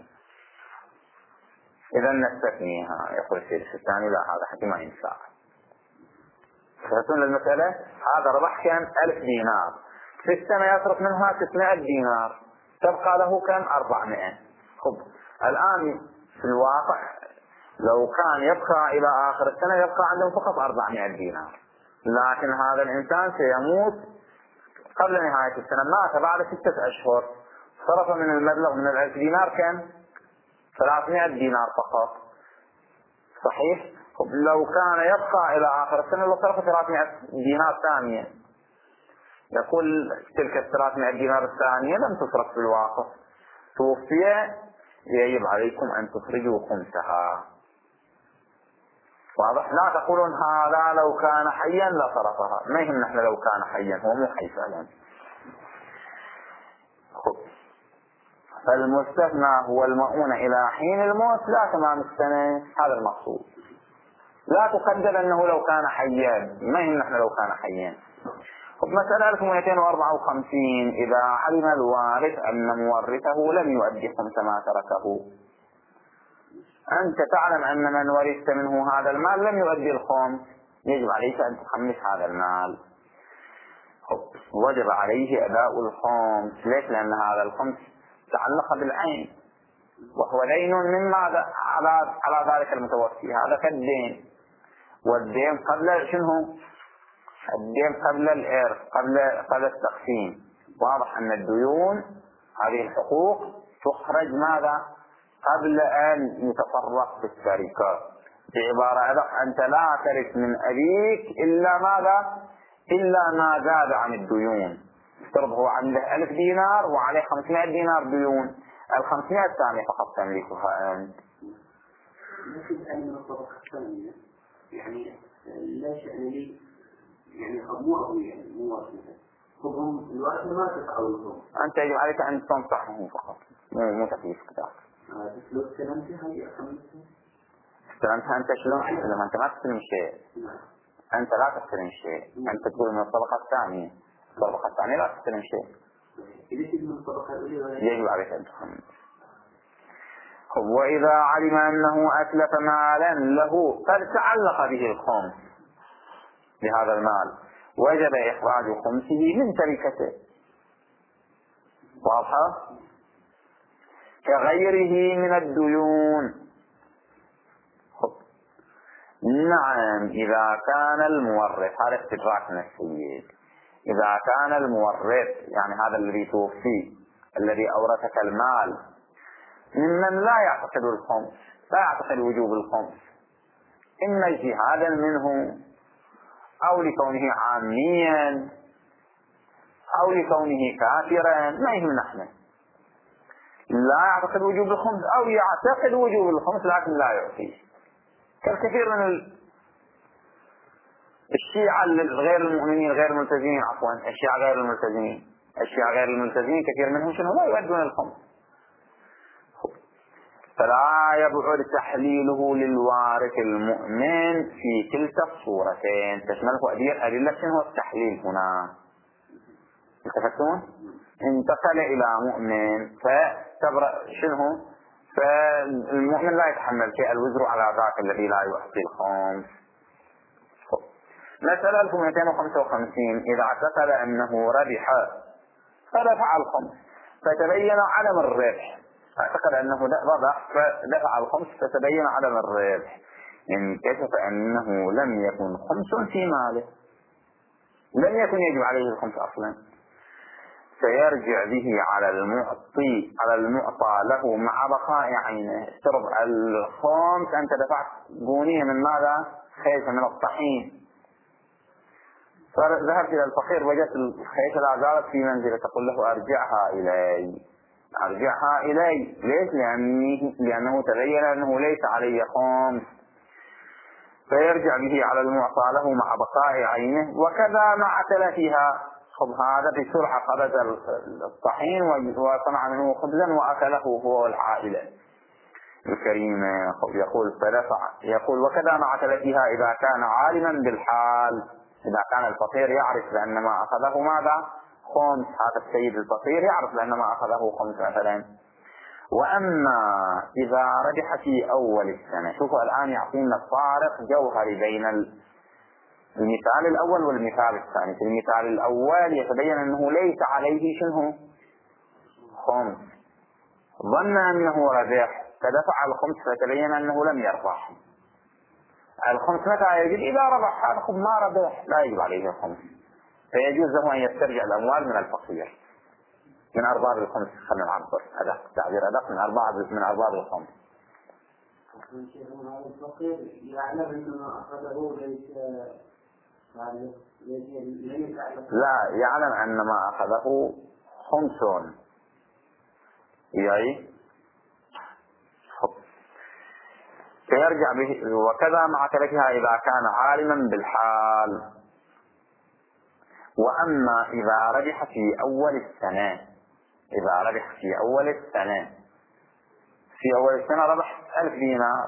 S1: إذا نستثنيها. يقول السيد الثاني لا هذا حكي ما ينفع. فهمتون المسألة؟ هذا ربح كان ألف دينار، في السنة يصرف منها ستمائة دينار، تبقى له كم؟ أربعمائة. خب الآن في الواقع لو كان يبقى إلى آخر السنة يبقى عندهم فقط أربعمائة دينار، لكن هذا الإنسان سيموت قبل نهاية السنة، مات بعد ستة أشهر، صرف من المبلغ من الألف دينار كم؟ ثلاثمائة دينار فقط، صحيح؟ لو كان يبقى إلى آخر السنة لصرف ثلاثمائة دينار ثانية، يقول تلك الثلاثمائة دينار الثانية لم تصرف في الواقع، توفي، يجب عليكم أن تخرجوا خمسها. واضح؟ لا تقولون هذا لو كان حيا لصرفها، ما يهم نحن لو كان حيا، هو مو حي فعلا. فالمستثنى هو المؤونة إلى حين الموت لا تمام السنة، هذا المقصود. لا تقدر أنه لو كان حيا، ما يهم نحن لو كان حيا. مسألة ألف ومئتين وأربعة وخمسين. إذا علم الوارث أن مورثه لم يؤدي خمس ما تركه، أنت تعلم أن من ورثت منه هذا المال لم يؤدي الخمس، يجب عليك أن تخمس هذا المال. وجب عليه أداء الخمس. ليش؟ لأن هذا الخمس تعلق بالعين، وهو دين من ماذا؟ على على ذلك المتوفي، هذا كالدين، والدين قبل شنو؟ الدين قبل الإرث، قبل قبل التقسيم. واضح أن الديون هذه الحقوق تخرج ماذا؟ قبل أن يتصرف في التركة. بعبارة أدق، أنت لا ترث من أبيك إلا ماذا؟ إلا ما زاد عن الديون. افترض هو عنده ألف دينار وعليه خمسمائة دينار ديون، الخمسمائة الثانية فقط تملكها أنت.
S3: لكن أنا من الطبقة الثانية يعني لا شأن لي يعني أبوه يعني مو وارثة، هم الوارثة ما تتعوضهم.
S1: أنت يجب عليك أن تنصحهم فقط، مو مو تكليف كذا.
S3: لو استلمتها هي خمسة.
S1: استلمتها أنت شلون؟ لما أنت ما تستلم شيء، أنت لا تستلم شيء، أنت تقول من الطبقة الثانية، الطبقة الثانية لا تستلم شيء. يجب عليك أن تخمس. وإذا علم أنه أتلف مالا له قد تعلق به الخمس بهذا المال، وجب إخراج خمسه من تركته. واضحة؟ كغيره من الديون. نعم، إذا كان المورث، هذا استدراك من السيد، إذا كان المورث يعني هذا الذي توفي الذي أورثك المال ممن لا يعتقد الخمس، لا يعتقد وجوب الخمس، إما اجتهادا منه أو لكونه عاميا أو لكونه كافرا ما يهمنا احنا، لا يعتقد وجوب الخمس أو يعتقد وجوب الخمس لكن لا يعطيه، كالكثير من الشيعة غير المؤمنين غير الملتزمين عفوا الشيعة غير الملتزمين الشيعة غير الملتزمين كثير منهم شنو لا يؤدون الخمس. فلا يبعد تحليله للوارث المؤمن في كلتا الصورتين، تشمله أدلة شنو التحليل هنا. التفتون انتقل إلى مؤمن فتبرأ شنو، فالمؤمن لا يتحمل شيء الوزر على ذاك الذي لا يعطي الخمس. مسألة ألف ومئتين وخمسة وخمسين إذا اعتقد أنه ربح فدفع الخمس فتبين عدم الربح، اعتقد أنه ربح فدفع الخمس فتبين عدم الربح، انكشف أنه لم يكن خمس في ماله، لم يكن يجب عليه الخمس أصلا، سيرجع به على المعطي على المعطى له مع بقاء عينه. اشترط الخمس أنت دفعت بونية من ماذا؟ خيشة من الطحين، فذهبت إلى الفقير وجدت الخيشة لا زالت في منزله، تقول له أرجعها إلي أرجعها إلي ليش؟ لأنه, لأنه تبين أنه ليس علي خمس، فيرجع به على المعطى له مع بقاء عينه. وكذا مع تلفها، خب هذا بسرعة خبز الطحين وصنع منه خبزا وأكله هو والعائلة الكريمة. يقول فدفع يقول وكذا مع تلفها إذا كان عالما بالحال، إذا كان الفقير يعرف بأن ما أخذه ماذا؟ خمس، هذا السيد الفقير يعرف بأن ما أخذه خمس مثلا. وأما إذا رجح في أول السنة، شوفوا الآن يعطينا الفارق جوهري بين المثال الأول والمثال الثاني. في المثال الأول يتبين أنه ليس عليه شنو؟ خمس، ظن أنه ربح فدفع الخمس فتبين أنه لم يربح. الخمس متى يجب؟ إذا ربح، هذا خب ما ربح لا يجب عليه الخمس، فيجوز له أن يسترجع الأموال من الفقير من أرباب الخمس. خلينا نعبر هذا تعبير أدق، من أرباب من أرباب الخمس.
S3: الفقير يعلم أنه أخذه ليس
S1: لا يعلم أن ما أخذه خمس يعني فيرجع به. وكذا مع تركها إذا كان عالما بالحال. وأما إذا ربح في أول السنة، إذا ربح في أول السنة في أول السنة ربح ألف دينار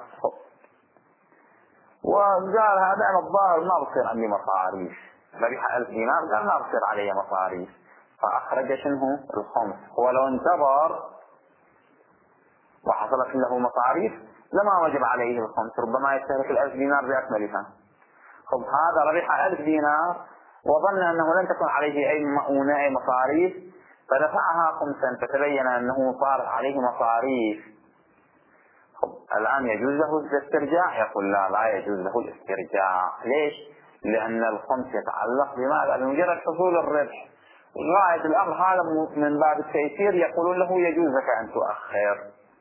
S1: وقال هذا أنا الظاهر ما بصير عندي مصاريف، ربح ألف دينار قال ما بصير علي مصاريف، فأخرج شنه الخمس. هو لو انتظر وحصلت له مصاريف لما وجب عليه الخمس، ربما يستهلك الألف دينار بأكملها. خب هذا ربح ألف دينار وظن أنه لن تكون عليه أي مؤونة أي مصاريف فدفعها خمسا فتبين أنه صار عليه مصاريف. خب الآن يجوز له الاسترجاع؟ يقول لا لا يجوز له الاسترجاع. ليش؟ لأن الخمس يتعلق بماذا؟ بمجرد حصول الربح. غاية الأمر هذا من باب التيسير يقولون له يجوز لك أن تؤخر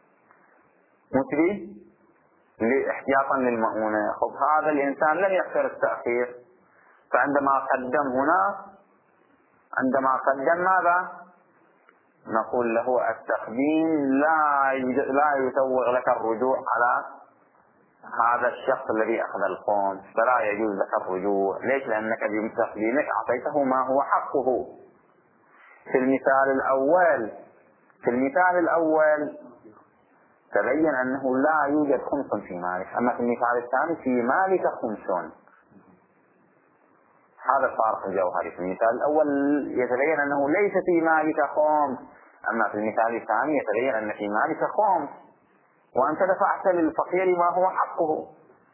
S1: مثلي احتياطا للمؤونة. خب هذا الإنسان لم يختار التأخير، فعندما قدم هنا عندما قدم ماذا؟ نقول له التقديم لا لا يسوغ لك الرجوع على هذا الشخص الذي أخذ الخمس، فلا يجوز لك الرجوع. ليش؟ لأنك بتقديمك أعطيته ما هو حقه. في المثال الأول في المثال الأول تبين أنه لا يوجد خمس في مالك، أما في المثال الثاني في مالك خمس. هذا الفارق الجوهري. في المثال الأول يتبين أنه ليس في مالك خمس، أما في المثال الثاني يتبين أن في مالك خمس وأنت دفعت للفقير ما هو حقه.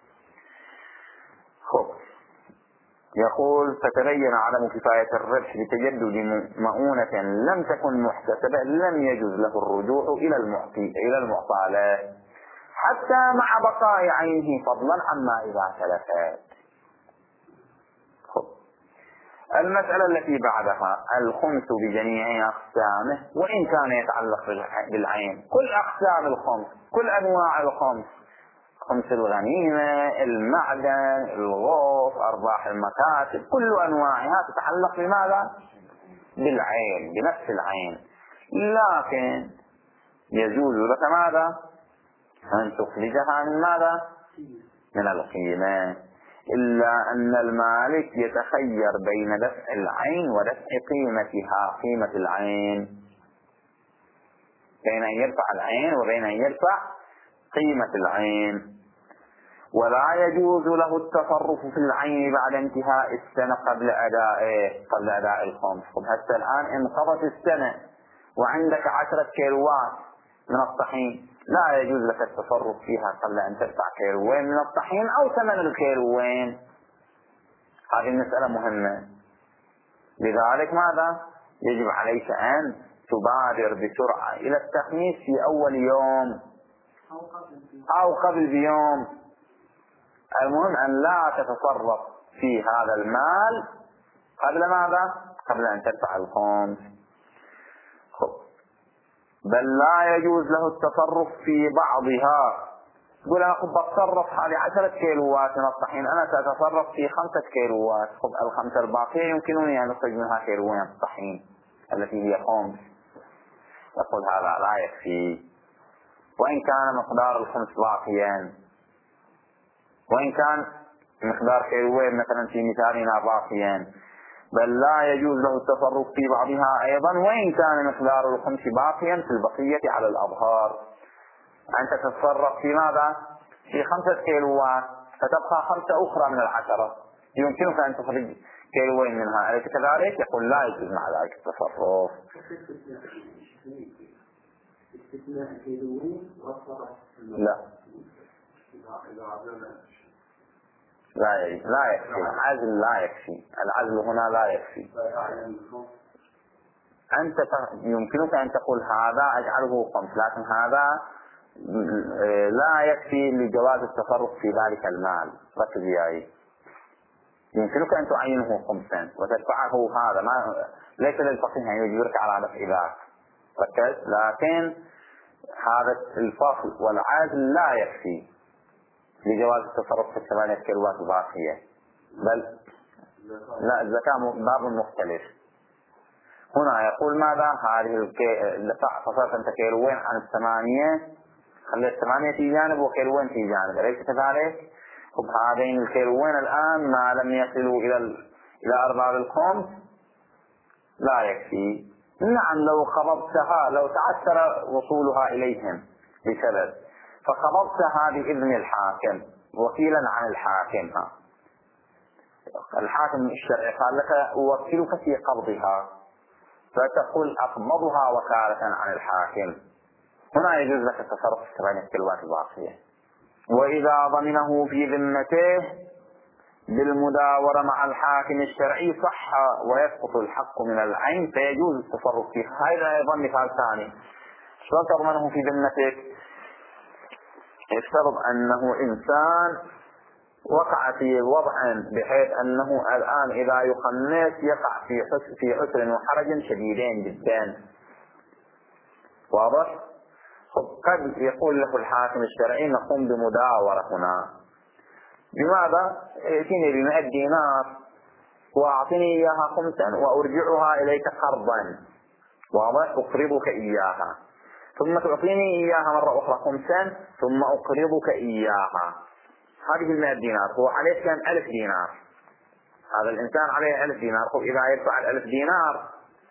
S1: خب يقول فتبين عدم كفاية الربح بتجدد مؤونة لم تكن محتسبة لم يجوز له الرجوع إلى المعطي إلى المعطى له حتى مع بقاء عينه فضلا عما إذا تلفت. المسألة التي بعدها الخمس بجميع أقسامه وإن كان يتعلق بالعين، كل أقسام الخمس، كل أنواع الخمس، خمس الغنيمة، المعدن، الغوف، أرباح المكاتب، كل أنواعها تتعلق بماذا؟ بالعين بنفس العين، لكن يجوز لك ماذا؟ أن تخرجها من ماذا؟ من القيمة، إلا أن المالك يتخير بين دفع العين ودفع قيمتها، قيمة العين، بين أن يدفع العين وبين أن يدفع قيمة العين. ولا يجوز له التصرف في العين بعد انتهاء السنة قبل أدائه، قبل أداء الخمس. طب هسه الآن انقضت السنة وعندك عشرة كيلوات من الطحين، لا يجوز لك التصرف فيها قبل أن تدفع كيلوين من الطحين أو ثمن الكيلوين. هذه المسألة مهمة. لذلك ماذا؟ يجب عليك أن تبادر بسرعة إلى التخميس في أول يوم أو قبل بيوم. المهم أن لا تتصرف في هذا المال قبل ماذا؟ قبل أن تدفع الخمس. بل لا يجوز له التصرف في بعضها. تقول أنا بتصرف هذه عشرة كيلوات من الطحين، أنا سأتصرف في خمسة كيلوات، خب الخمسة الباقية يمكنني أن أخرج منها كيلوين الطحين التي هي خمس. يقول هذا لا يكفي، وإن كان مقدار الخمس باقيا، وإن كان مقدار كيلوين مثلا في مثالنا باقيا، بل لا يجوز له التصرف في بعضها أيضا وإن كان مقدار الخمس باقيا في البقية على الأظهار. أنت تتصرف في ماذا؟ في خمسة كيلوات، فتبقى خمسة أخرى من العشرة، يمكنك أن تخرج كيلوين منها، أليس كذلك؟ يقول لا يجوز مع ذلك التصرف. لا لا لا يكفي العزل، لا يكفي العزل هنا، لا يكفي. أنت يمكنك أن تقول هذا أجعله خمس، لكن هذا لا يكفي لجواز التصرف في ذلك المال. ركز وياي، يمكنك أن تعينه خمسا وتدفعه هذا، ما ليس للفقيه أن يجبرك على دفع ذاك، ركز. لكن هذا الفصل والعزل لا يكفي لجواز التصرف في الثمانية كيلوات الباقية، بل لا، الزكاة باب مختلف. هنا يقول ماذا؟ هذه الدفع فصلت أنت كيلوين عن الثمانية، خلي الثمانية في جانب وكيلوين في جانب، أليس كذلك؟ خب هذين الكيلوين الآن ما لم يصلوا إلى إلى أرباب الخمس لا يكفي. نعم لو خبضتها، لو تعثر وصولها إليهم بسبب، فخبضتها بإذن الحاكم وكيلا عن الحاكم، الحاكم الشرعي قال لك أوكلك في قبضها، فتقول أقبضها وكالة عن الحاكم، هنا يجوز لك التصرف في ثمانية كيلوات الباقية. وإذا ضمنه في ذمته بالمداورة مع الحاكم الشرعي صح ويسقط الحق من العين فيجوز التصرف فيه. هذا أيضا مثال ثاني. شلون تضمنه في ذمتك؟ يفترض أنه إنسان وقع في وضع بحيث أنه الآن إذا يخمس يقع في حسر في عسر وحرج شديدين جدا، واضح؟ قد يقول له الحاكم الشرعي نقوم بمداورة هنا. بماذا؟ ائتني بمئة دينار وأعطني إياها خمسا وأرجعها إليك قرضا، واضح؟ أقرضك إياها، ثم تعطيني إياها مرة أخرى خمسا ثم أقرضك إياها. هذه المئة دينار، هو عليه كم؟ ألف دينار. هذا الإنسان عليه ألف دينار، خب إذا يدفع الألف دينار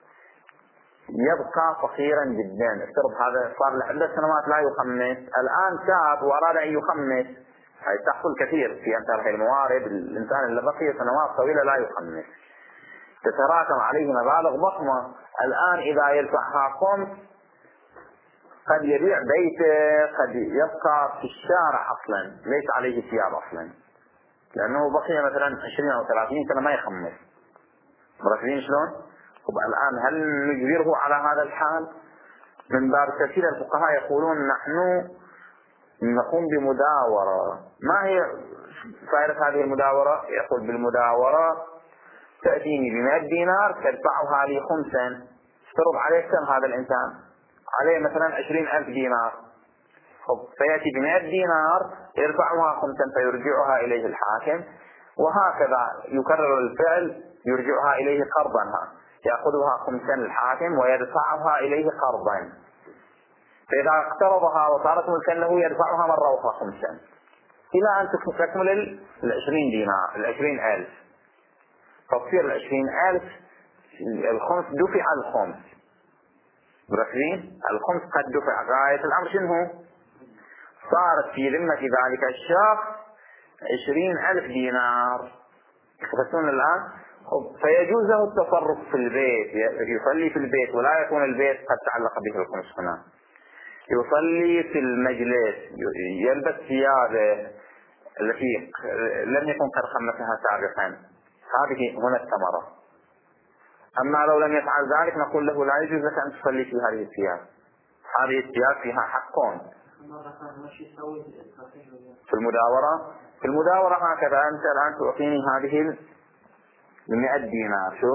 S1: يبقى فقيرا جدا. افترض هذا صار له عدة سنوات لا يخمس، الآن شاب وأراد أن يخمس، هي تحصل كثير في أمثال هذه الموارد. الإنسان اللي بقي سنوات طويلة لا يخمس تتراكم عليه مبالغ ضخمة، الآن إذا يدفعها خمس قد يبيع بيته، قد يبقى في الشارع أصلا ليس عليه ثياب أصلا، لأنه بقي مثلا عشرين أو ثلاثين سنة ما يخمس. مركزين شلون؟ طب الآن هل نجبره على هذا الحال؟ من باب كثير الفقهاء يقولون نحن نقوم بمداورة. ما هي فائدة هذه المداورة؟ يقول بالمداورة تأتيني بمئة دينار تدفعها لي خمسا. افترض عليه كم هذا الإنسان؟ عليه مثلا عشرين ألف دينار، خب فيأتي بمئة دينار يرفعها خمسا فيرجعها إليه الحاكم، وهكذا يكرر الفعل يرجعها إليه قرضا. يأخذها خمسا الحاكم ويدفعها إليه قرضا، فإذا اقترضها وصارت ملكا له يدفعها مرة أخرى خمسا إلى أن تكمل العشرين دينار العشرين ألف، فتصير العشرين ألف الخمس دفع الخمس، مركزين الخمس قد دفع. غاية الأمر شنو؟ صارت في ذمة ذلك الشخص عشرين ألف دينار. تفهمون الآن؟ فيجوز له التصرف في البيت، يصلي في البيت ولا يكون البيت قد تعلق به الخمس هنا، يصلي في المجلس، يلبس ثيابه التي لم يكن قد خمسها سابقا، هذه هنا الثمرة. أما لو لم يفعل ذلك نقول له لا يجوز لك أن تصلي في هذه الثياب، هذه الثياب فيها حقون. في المداورة في المداورة هكذا، أنت الآن تعطيني هذه المئة دينار، شو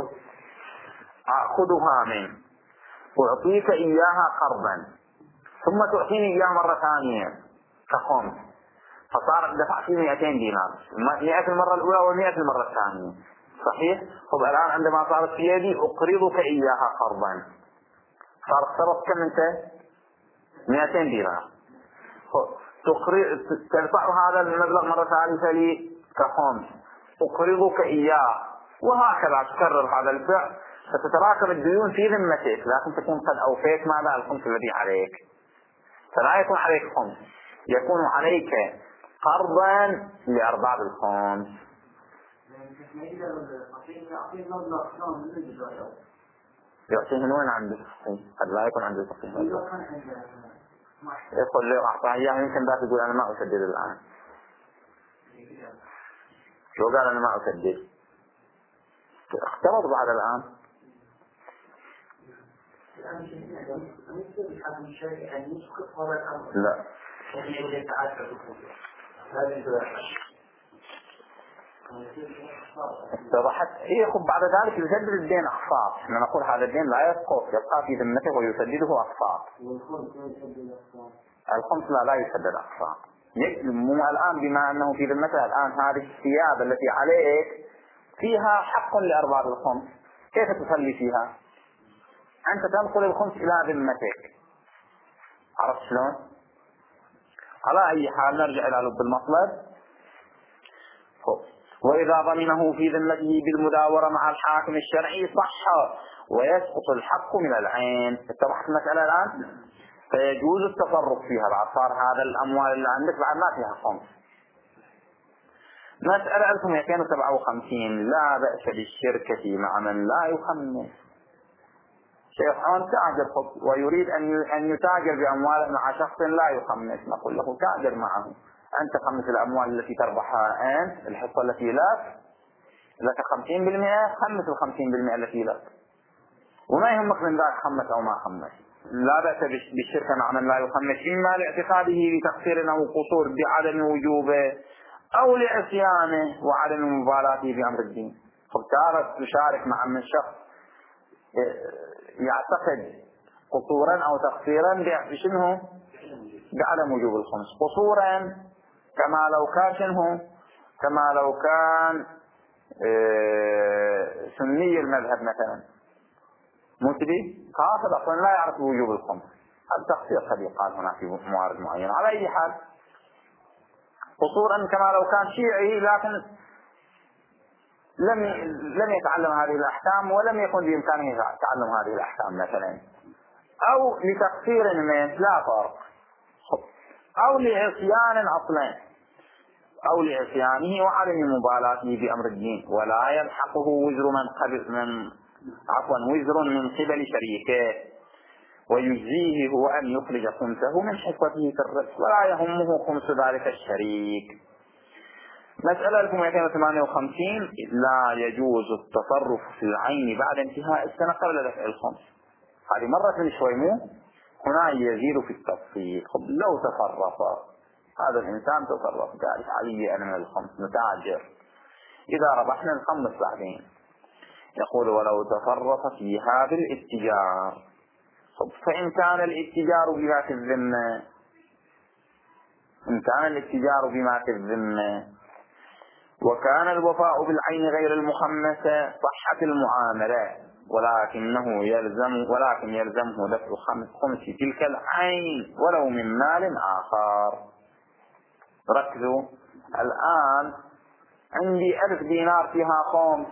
S1: أخذها من أعطيك إياها قرضا ثم تعطيني إياها مرة ثانية كخمس، فصارت دفعت مئتين دينار، مئة المرة الأولى ومئة المرة الثانية، صحيح؟ طب الآن عندما صارت في يدي أقرضك إياها قرضا، صار اقترض كم أنت؟ مئتين دينار، تدفع هذا المبلغ مرة ثالثة لي كخمس، أقرضك إياه، وهكذا تكرر هذا الفعل، فتتراكم الديون في ذمتك، لكن تكون قد أوفيت ماذا؟ الخمس الذي عليك، فلا يكون عليك خمس، يكون عليك قرضا لأرباب الخمس. يعطيه وين عنده الفقيه؟ قد لا يكون عنده الفقيه، يقول له أعطاه إياه، يمكن ذاك يقول أنا ما أسدد الآن. شو قال أنا ما أسدد؟ اختلط بعد الآن. لا اتضحت هي خب بعد ذلك يسدد الدين أقساط، احنا نقول هذا الدين لا يسقط، يبقى في ذمته ويسدده أقساط. الخمس لا لا يسدد أقساط. مو الآن بما أنه في ذمته الآن هذه الثياب التي عليك فيها حق لأرباب الخمس، كيف تصلي فيها؟ أنت تنقل الخمس إلى ذمتك، عرفت شلون؟ على أي حال نرجع إلى لب المطلب. وإذا ضمنه في ذمته بالمداورة مع الحاكم الشرعي صح ويسقط الحق من العين. اتضحت المسألة الآن؟ فيجوز التصرف فيها بعد صار هذا الأموال اللي عندك بعد ما فيها خمس. مسألة ألف ومئتين وسبعة وخمسين. لا بأس بالشركة مع من لا يخمس. شيخ عون تاجر ويريد أن يتاجر بأمواله مع شخص لا يخمس، نقول له تاجر معه، أنت خمس الأموال التي تربحها أنت، الحصة التي لك لك خمسين بالمئة، خمس الخمسين بالمئة التي لك، وما يهمك من ذلك خمس أو ما خمس. لا بأس بالشركة مع من لا يخمس، إما لاعتقاده بتقصير أو قصور بعدم وجوبه أو لعصيانه وعدم مبالاته بأمر الدين. فبتعرف تشارك مع من شخص يعتقد قصورا أو تقصيرا بشنه بعدم وجوب الخمس، قصورا كما لو كان شنه كما لو كان سني المذهب مثلا مسلم قاصد أصلا لا يعرف وجوب الخمس، التقصير قد يقال هنا في موارد معينة. على أي حال قصورا كما لو كان شيعي لكن لم لم يتعلم هذه الأحكام ولم يكن بإمكانه تعلم هذه الأحكام مثلا، أو لتقصير من لا فرق، أو لعصيان أصلا أو لعصيانه وعدم مبالاته بأمر الدين، ولا يلحقه وزر من قبل من عفوا وزر من قبل شريكه، ويجزيه هو أن يخرج خمسه من حصته في الربح ولا يهمه خمس ذلك الشريك. مسألة ألف ومئتين وثمانية وخمسين. لا يجوز التصرف في العين بعد انتهاء السنة قبل دفع الخمس. هذه مرة من شوي مو هنا يزيد في التفصيل. لو تصرف هذا الإنسان تصرف قال علي أنا من الخمس نتاجر، إذا ربحنا الخمس بعدين يقول ولو تصرف فيها بالاتجار، فإن كان الاتجار بما في الذمة إن كان الاتجار بما في الذمة وكان الوفاء بالعين غير المخمسة صحت المعاملة ولكنه يلزم ولكن يلزمه دفع خمس تلك العين ولو من مال آخر. ركزوا الآن، عندي ألف دينار فيها خمس،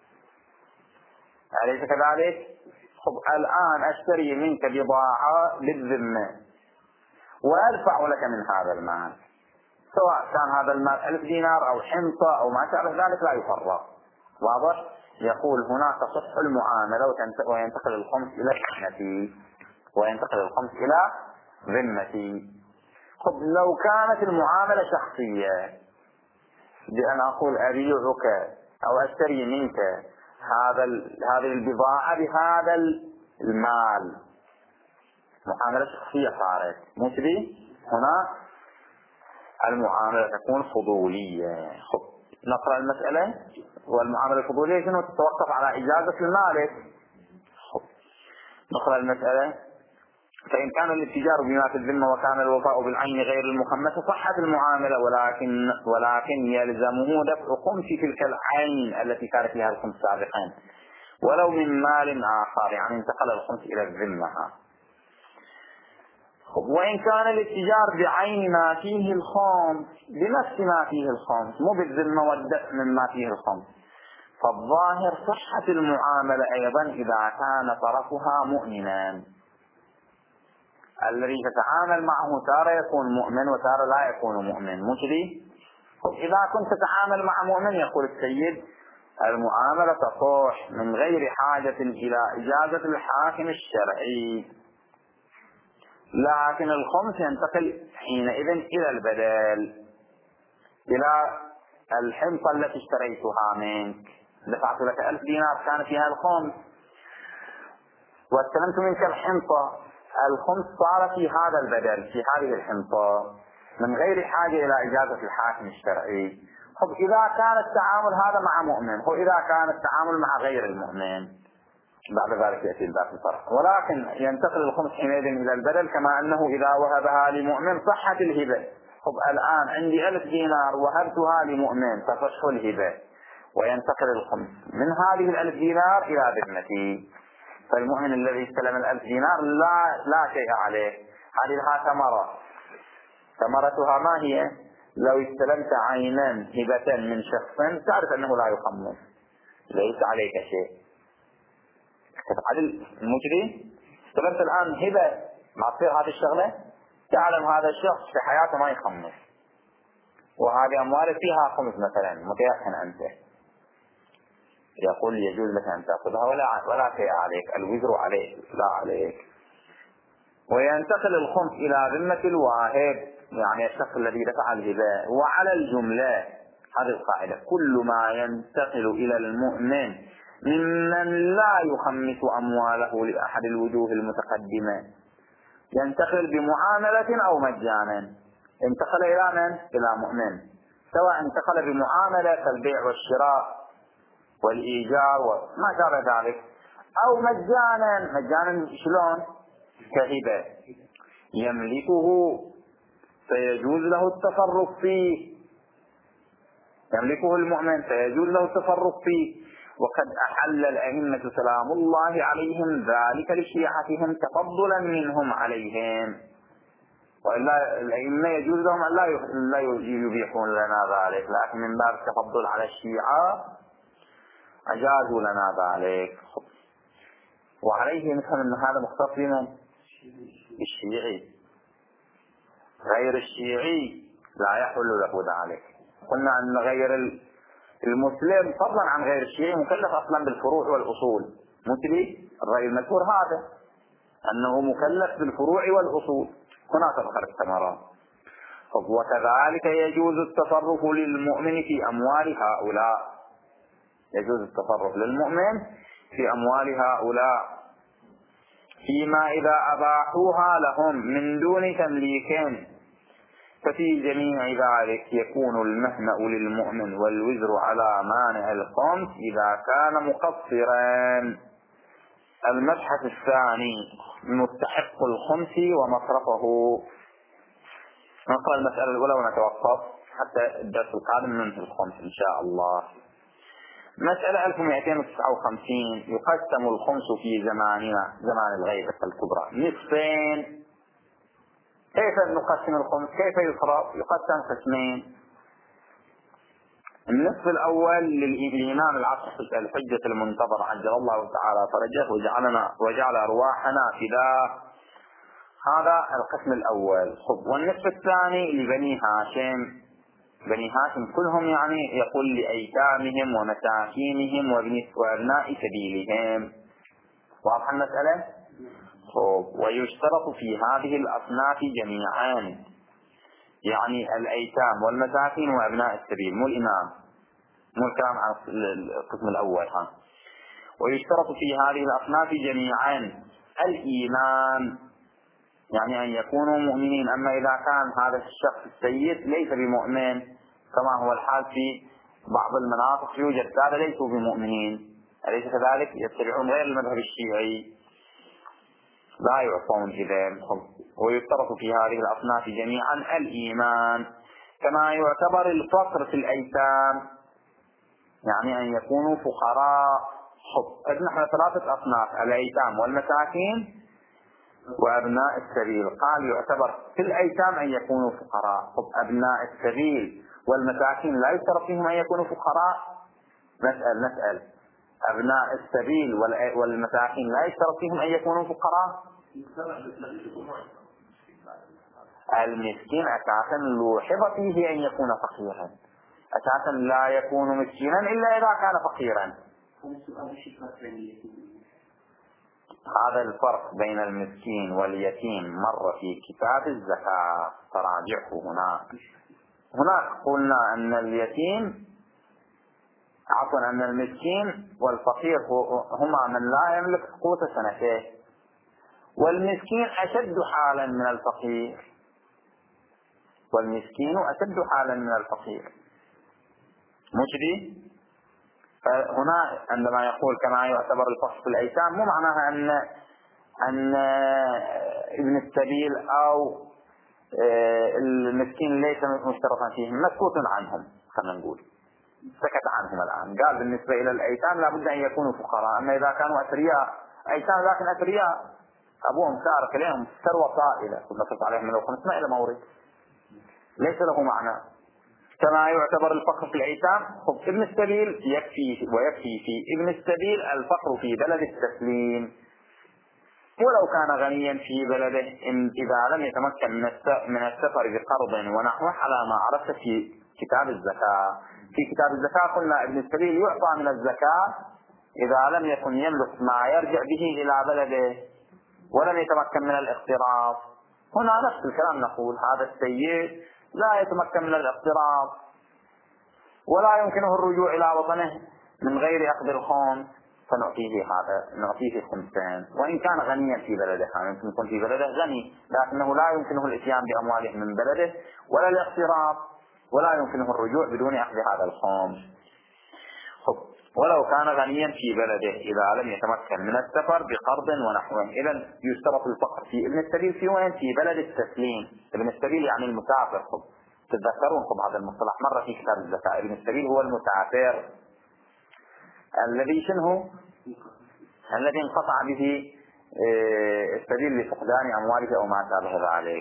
S1: أليس كذلك؟ خب الآن أشتري منك بضاعة بالذمة وأدفع لك من هذا المال، سواء كان هذا المال ألف دينار أو حنطة أو ما شابه ذلك لا يفرق. واضح؟ يقول هنا تصح المعاملة وينتقل الخمس إلى ذمتي وينتقل الخمس إلى ذمتي. خب لو كانت المعاملة شخصية بأن أقول أبيعك أو أشتري منك هذا هذه البضاعة بهذا المال، معاملة شخصية صارت مثلي، هنا المعاملة تكون فضولية. خب نقرأ المسألة. والمعاملة الفضولية شنو؟ تتوقف على إجازة المالك. خب نقرأ المسألة. فإن كان الاتجار بما في الذمة وكان الوفاء بالعين غير المخمسة صحت المعاملة، ولكن ولكن يلزمه دفع خمس تلك العين التي كان فيها الخمس سابقا ولو من مال آخر، يعني انتقل الخمس إلى الذمة. وإن كان الاتجار بعين ما فيه الخمس بنفس ما فيه الخمس، مو بالذمة والدفع مما فيه الخمس، فالظاهر صحة المعاملة أيضا إذا كان طرفها مؤمنا. الذي تتعامل معه تارة يكون مؤمن وتارة لا يكون مؤمن، مجري. إذا كنت تتعامل مع مؤمن يقول السيد المعاملة تصح من غير حاجة إلى إجازة الحاكم الشرعي، لكن الخمس ينتقل حينئذ إلى البدل، إلى الحنطة التي اشتريتها منك، دفعت لك ألف دينار كان فيها الخمس واستلمت منك الحنطة، الخمس صار في هذا البدل في هذه الحنطة من غير حاجة إلى إجازة الحاكم الشرعي. خب إذا كان التعامل هذا مع مؤمن، وإذا كان التعامل مع غير المؤمن بعد ذلك يأتي الباب الفرق، ولكن ينتقل الخمس حينئذ إلى البدل، كما أنه إذا وهبها لمؤمن صحت الهبة. خب الآن عندي ألف دينار وهبتها لمؤمن تصح الهبة وينتقل الخمس من هذه الألف دينار إلى ذمتي. فالمؤمن الذي استلم الألف دينار لا لا شيء عليه، هذه لها ثمرة، ثمرتها ما هي؟ لو استلمت عينا هبة من شخص تعرف أنه لا يخمس، ليس عليك شيء، تفعل المجري. استلمت الآن هبة ما تصير هذه الشغلة، تعلم هذا الشخص في حياته ما يخمس، وهذه أموال فيها خمس مثلا، متيقن أنت، يقول يجوز لك أن تأخذها ولا ولا شيء عليك، الوزر عليك لا عليك. وينتقل الخمس إلى ذمة الواهب، يعني الشخص الذي دفع الهبة. وعلى الجملة هذه القاعدة، كل ما ينتقل إلى المؤمن ممن لا يخمس أمواله لأحد الوجوه المتقدمة ينتقل بمعاملة أو مجانا. انتقل إلى من؟ إلى مؤمن، سواء انتقل بمعاملة كالبيع والشراء والإيجار وما شابه ذلك، أو مجانا. مجانا شلون؟ كهبة يملكه فيجوز له التصرف فيه، يملكه المؤمن فيجوز له التصرف فيه. وقد أحل الأئمة سلام الله عليهم ذلك لشيعتهم تفضلا منهم عليهم، وإلا الأئمة يجوز لهم أن لا يبيحون لنا ذلك، لكن من باب التفضل على الشيعة أجازوا لنا ذلك. وعليه نفهم أن هذا مختص بمن؟ الشيعي، غير الشيعي لا يحل له ذلك. قلنا أن غير المسلم فضلا عن غير الشيعي مكلف أصلا بالفروع والأصول، مثل الرأي المذكور هذا أنه مكلف بالفروع والأصول، هنا تظهر الثمرات. وكذلك يجوز التصرف للمؤمن في أموال هؤلاء، يجوز التصرف للمؤمن في أموال هؤلاء فيما إذا أباحوها لهم من دون تمليك، ففي جميع ذلك يكون المهنأ للمؤمن والوزر على مانع الخمس إذا كان مقصرا. المبحث الثاني مستحق الخمس ومصرفه. نقرأ المسألة الأولى ونتوقف حتى الدرس القادم ننتهي الخمس إن شاء الله. مسألة ألف ومئتين وتسعة وخمسين. يقسم الخمس في زماننا زمان الغيبة الكبرى نصفين. كيف نقسم الخمس؟ كيف يصرف؟ يقسم قسمين. النصف الأول للإمام العصر الحجة المنتظر عجل الله تعالى فرجه وجعلنا وجعل أرواحنا فداه. هذا القسم الأول. والنصف الثاني لبني هاشم. بني هاشم كلهم يعني يقول لأيتامهم ومساكينهم وابناء سبيلهم. واضح المسألة؟ ويشترط في هذه الأصناف جميعا، يعني الأيتام والمساكين وابناء السبيل، مو الإمام، مو الكلام عن القسم الأول. ها. ويشترط في هذه الأصناف جميعا الإيمان، يعني أن يكونوا مؤمنين. أما إذا كان هذا الشخص السيد ليس بمؤمن كما هو الحال في بعض المناطق، يوجد سادة ليسوا بمؤمنين، أليس كذلك؟ يتبعون غير المذهب الشيعي، لا يعطون إذن. ويشترط في هذه الأصناف جميعا الإيمان، كما يعتبر الفقر في الأيتام، يعني أن يكونوا فقراء. نحن ثلاثة أصناف: الأيتام والمساكين وأبناء السبيل. قال يعتبر في الأيتام أن يكونوا فقراء. أبناء السبيل والمساكين لا يشترط فيهم أن يكونوا فقراء. نسأل نسأل أبناء السبيل والمساكين لا يشترط فيهم أن يكونوا فقراء. المسكين أساسا لوحظ فيه أن يكون فقيرا، أساسا لا يكون مسكينا إلا إذا كان فقيرا. هذا الفرق بين المسكين واليتيم مر في كتاب الزكاة، تراجعه هناك. هناك قلنا أن اليتيم عفوا أن المسكين والفقير هما من لا يملك قوت سنتين، والمسكين أشد حالا من الفقير، والمسكين أشد حالا من الفقير، مش دي؟ فهنا عندما يقول كما يعتبر الفقر في الأيتام، مو معناها أن أن ابن السبيل أو المسكين ليس مشترطا فيهم، مسكوت عنهم، خلينا نقول سكت عنهم الآن. قال بالنسبة إلى الأيتام لابد أن يكونوا فقراء، أما إذا كانوا أثرياء، أيتام لكن أثرياء أبوهم سارق لهم ثروة طائلة ونصف عليهم من الخمسمائة إلى مورد، ليس له معنى. كما يعتبر الفقر في الأيتام. ابن السبيل يكفي، ويكفي في ابن السبيل الفقر في بلد التسليم، ولو كان غنيا في بلده إذا لم يتمكن من السفر بقرض ونحوه، على ما عرفت في كتاب الزكاة. في كتاب الزكاة قلنا ابن السبيل يعطى من الزكاة إذا لم يكن يملك ما يرجع به إلى بلده ولم يتمكن من الاقتراض. هنا نفس الكلام نقول هذا السيد لا يتمكن من الاقتراض ولا يمكنه الرجوع إلى وطنه من غير أخذ الخمس، فنعطيه هذا، نعطيه خمسين، وإن كان غنيا في بلده. يعني يمكن يكون في بلده غني لكنه لا يمكنه الاتيان بأمواله من بلده ولا الاقتراض، ولا يمكنه الرجوع بدون أخذ هذا الخمس. ولو كان غنيا في بلده إذا لم يتمكن من السفر بقرض ونحوه. إذا يشترط الفقر في ابن السبيل في وين؟ في بلد التسليم. ابن السبيل يعني المسافر. خب تتذكرون خب هذا المصطلح مرة في كتاب الزكاة. ابن السبيل هو المسافر الذي شنه الذي انقطع به السبيل لفقدان أمواله أو ما شابه ذلك.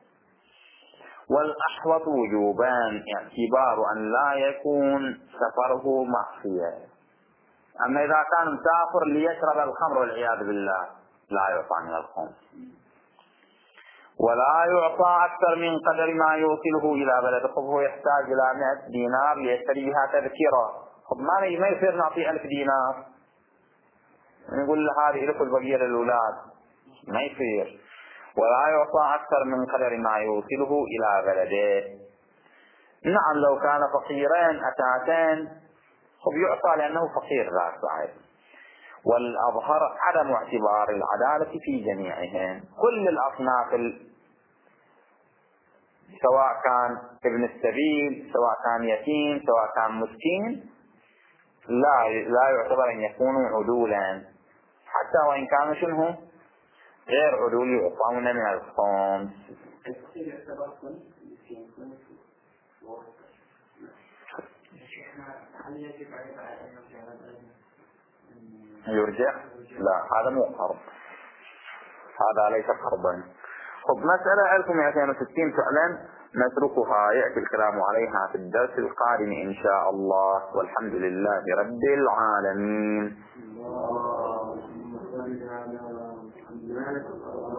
S1: والأحوط وجوبان، اعتبار أن لا يكون سفره معصية. أما إذا كان مسافر ليشرب الخمر والعياذ بالله لا يعطى من الخمس، ولا يعطى أكثر من قدر ما يوصله إلى بلده. خب هو يحتاج إلى مئة دينار ليشتري بها تذكرة، خب ما ما يصير نعطيه ألف دينار نقول له هذه لك البقية للأولاد، ما يصير. ولا يعطى أكثر من قدر ما يوصله إلى بلده. نعم لو كان فقيرين أتاتين خب يعطى لأنه فقير ذاك صحيح. والأظهر عدم اعتبار العدالة في جميعهم. كل الأصناف سواء كان ابن السبيل سواء كان يتيم سواء كان مسكين لا لا يعتبر أن يكونوا عدولا، حتى وإن كانوا شنه غير عدول يعطون من الخمس.
S3: هل يجب عليه بعد أن يرجع
S1: يرجع؟ لا، هذا مو قرض، هذا ليس قرضا. خب مسألة ألف ومئتين وستين فعلا نتركها، يأتي الكلام عليها في الدرس القادم إن شاء الله، والحمد لله رب العالمين.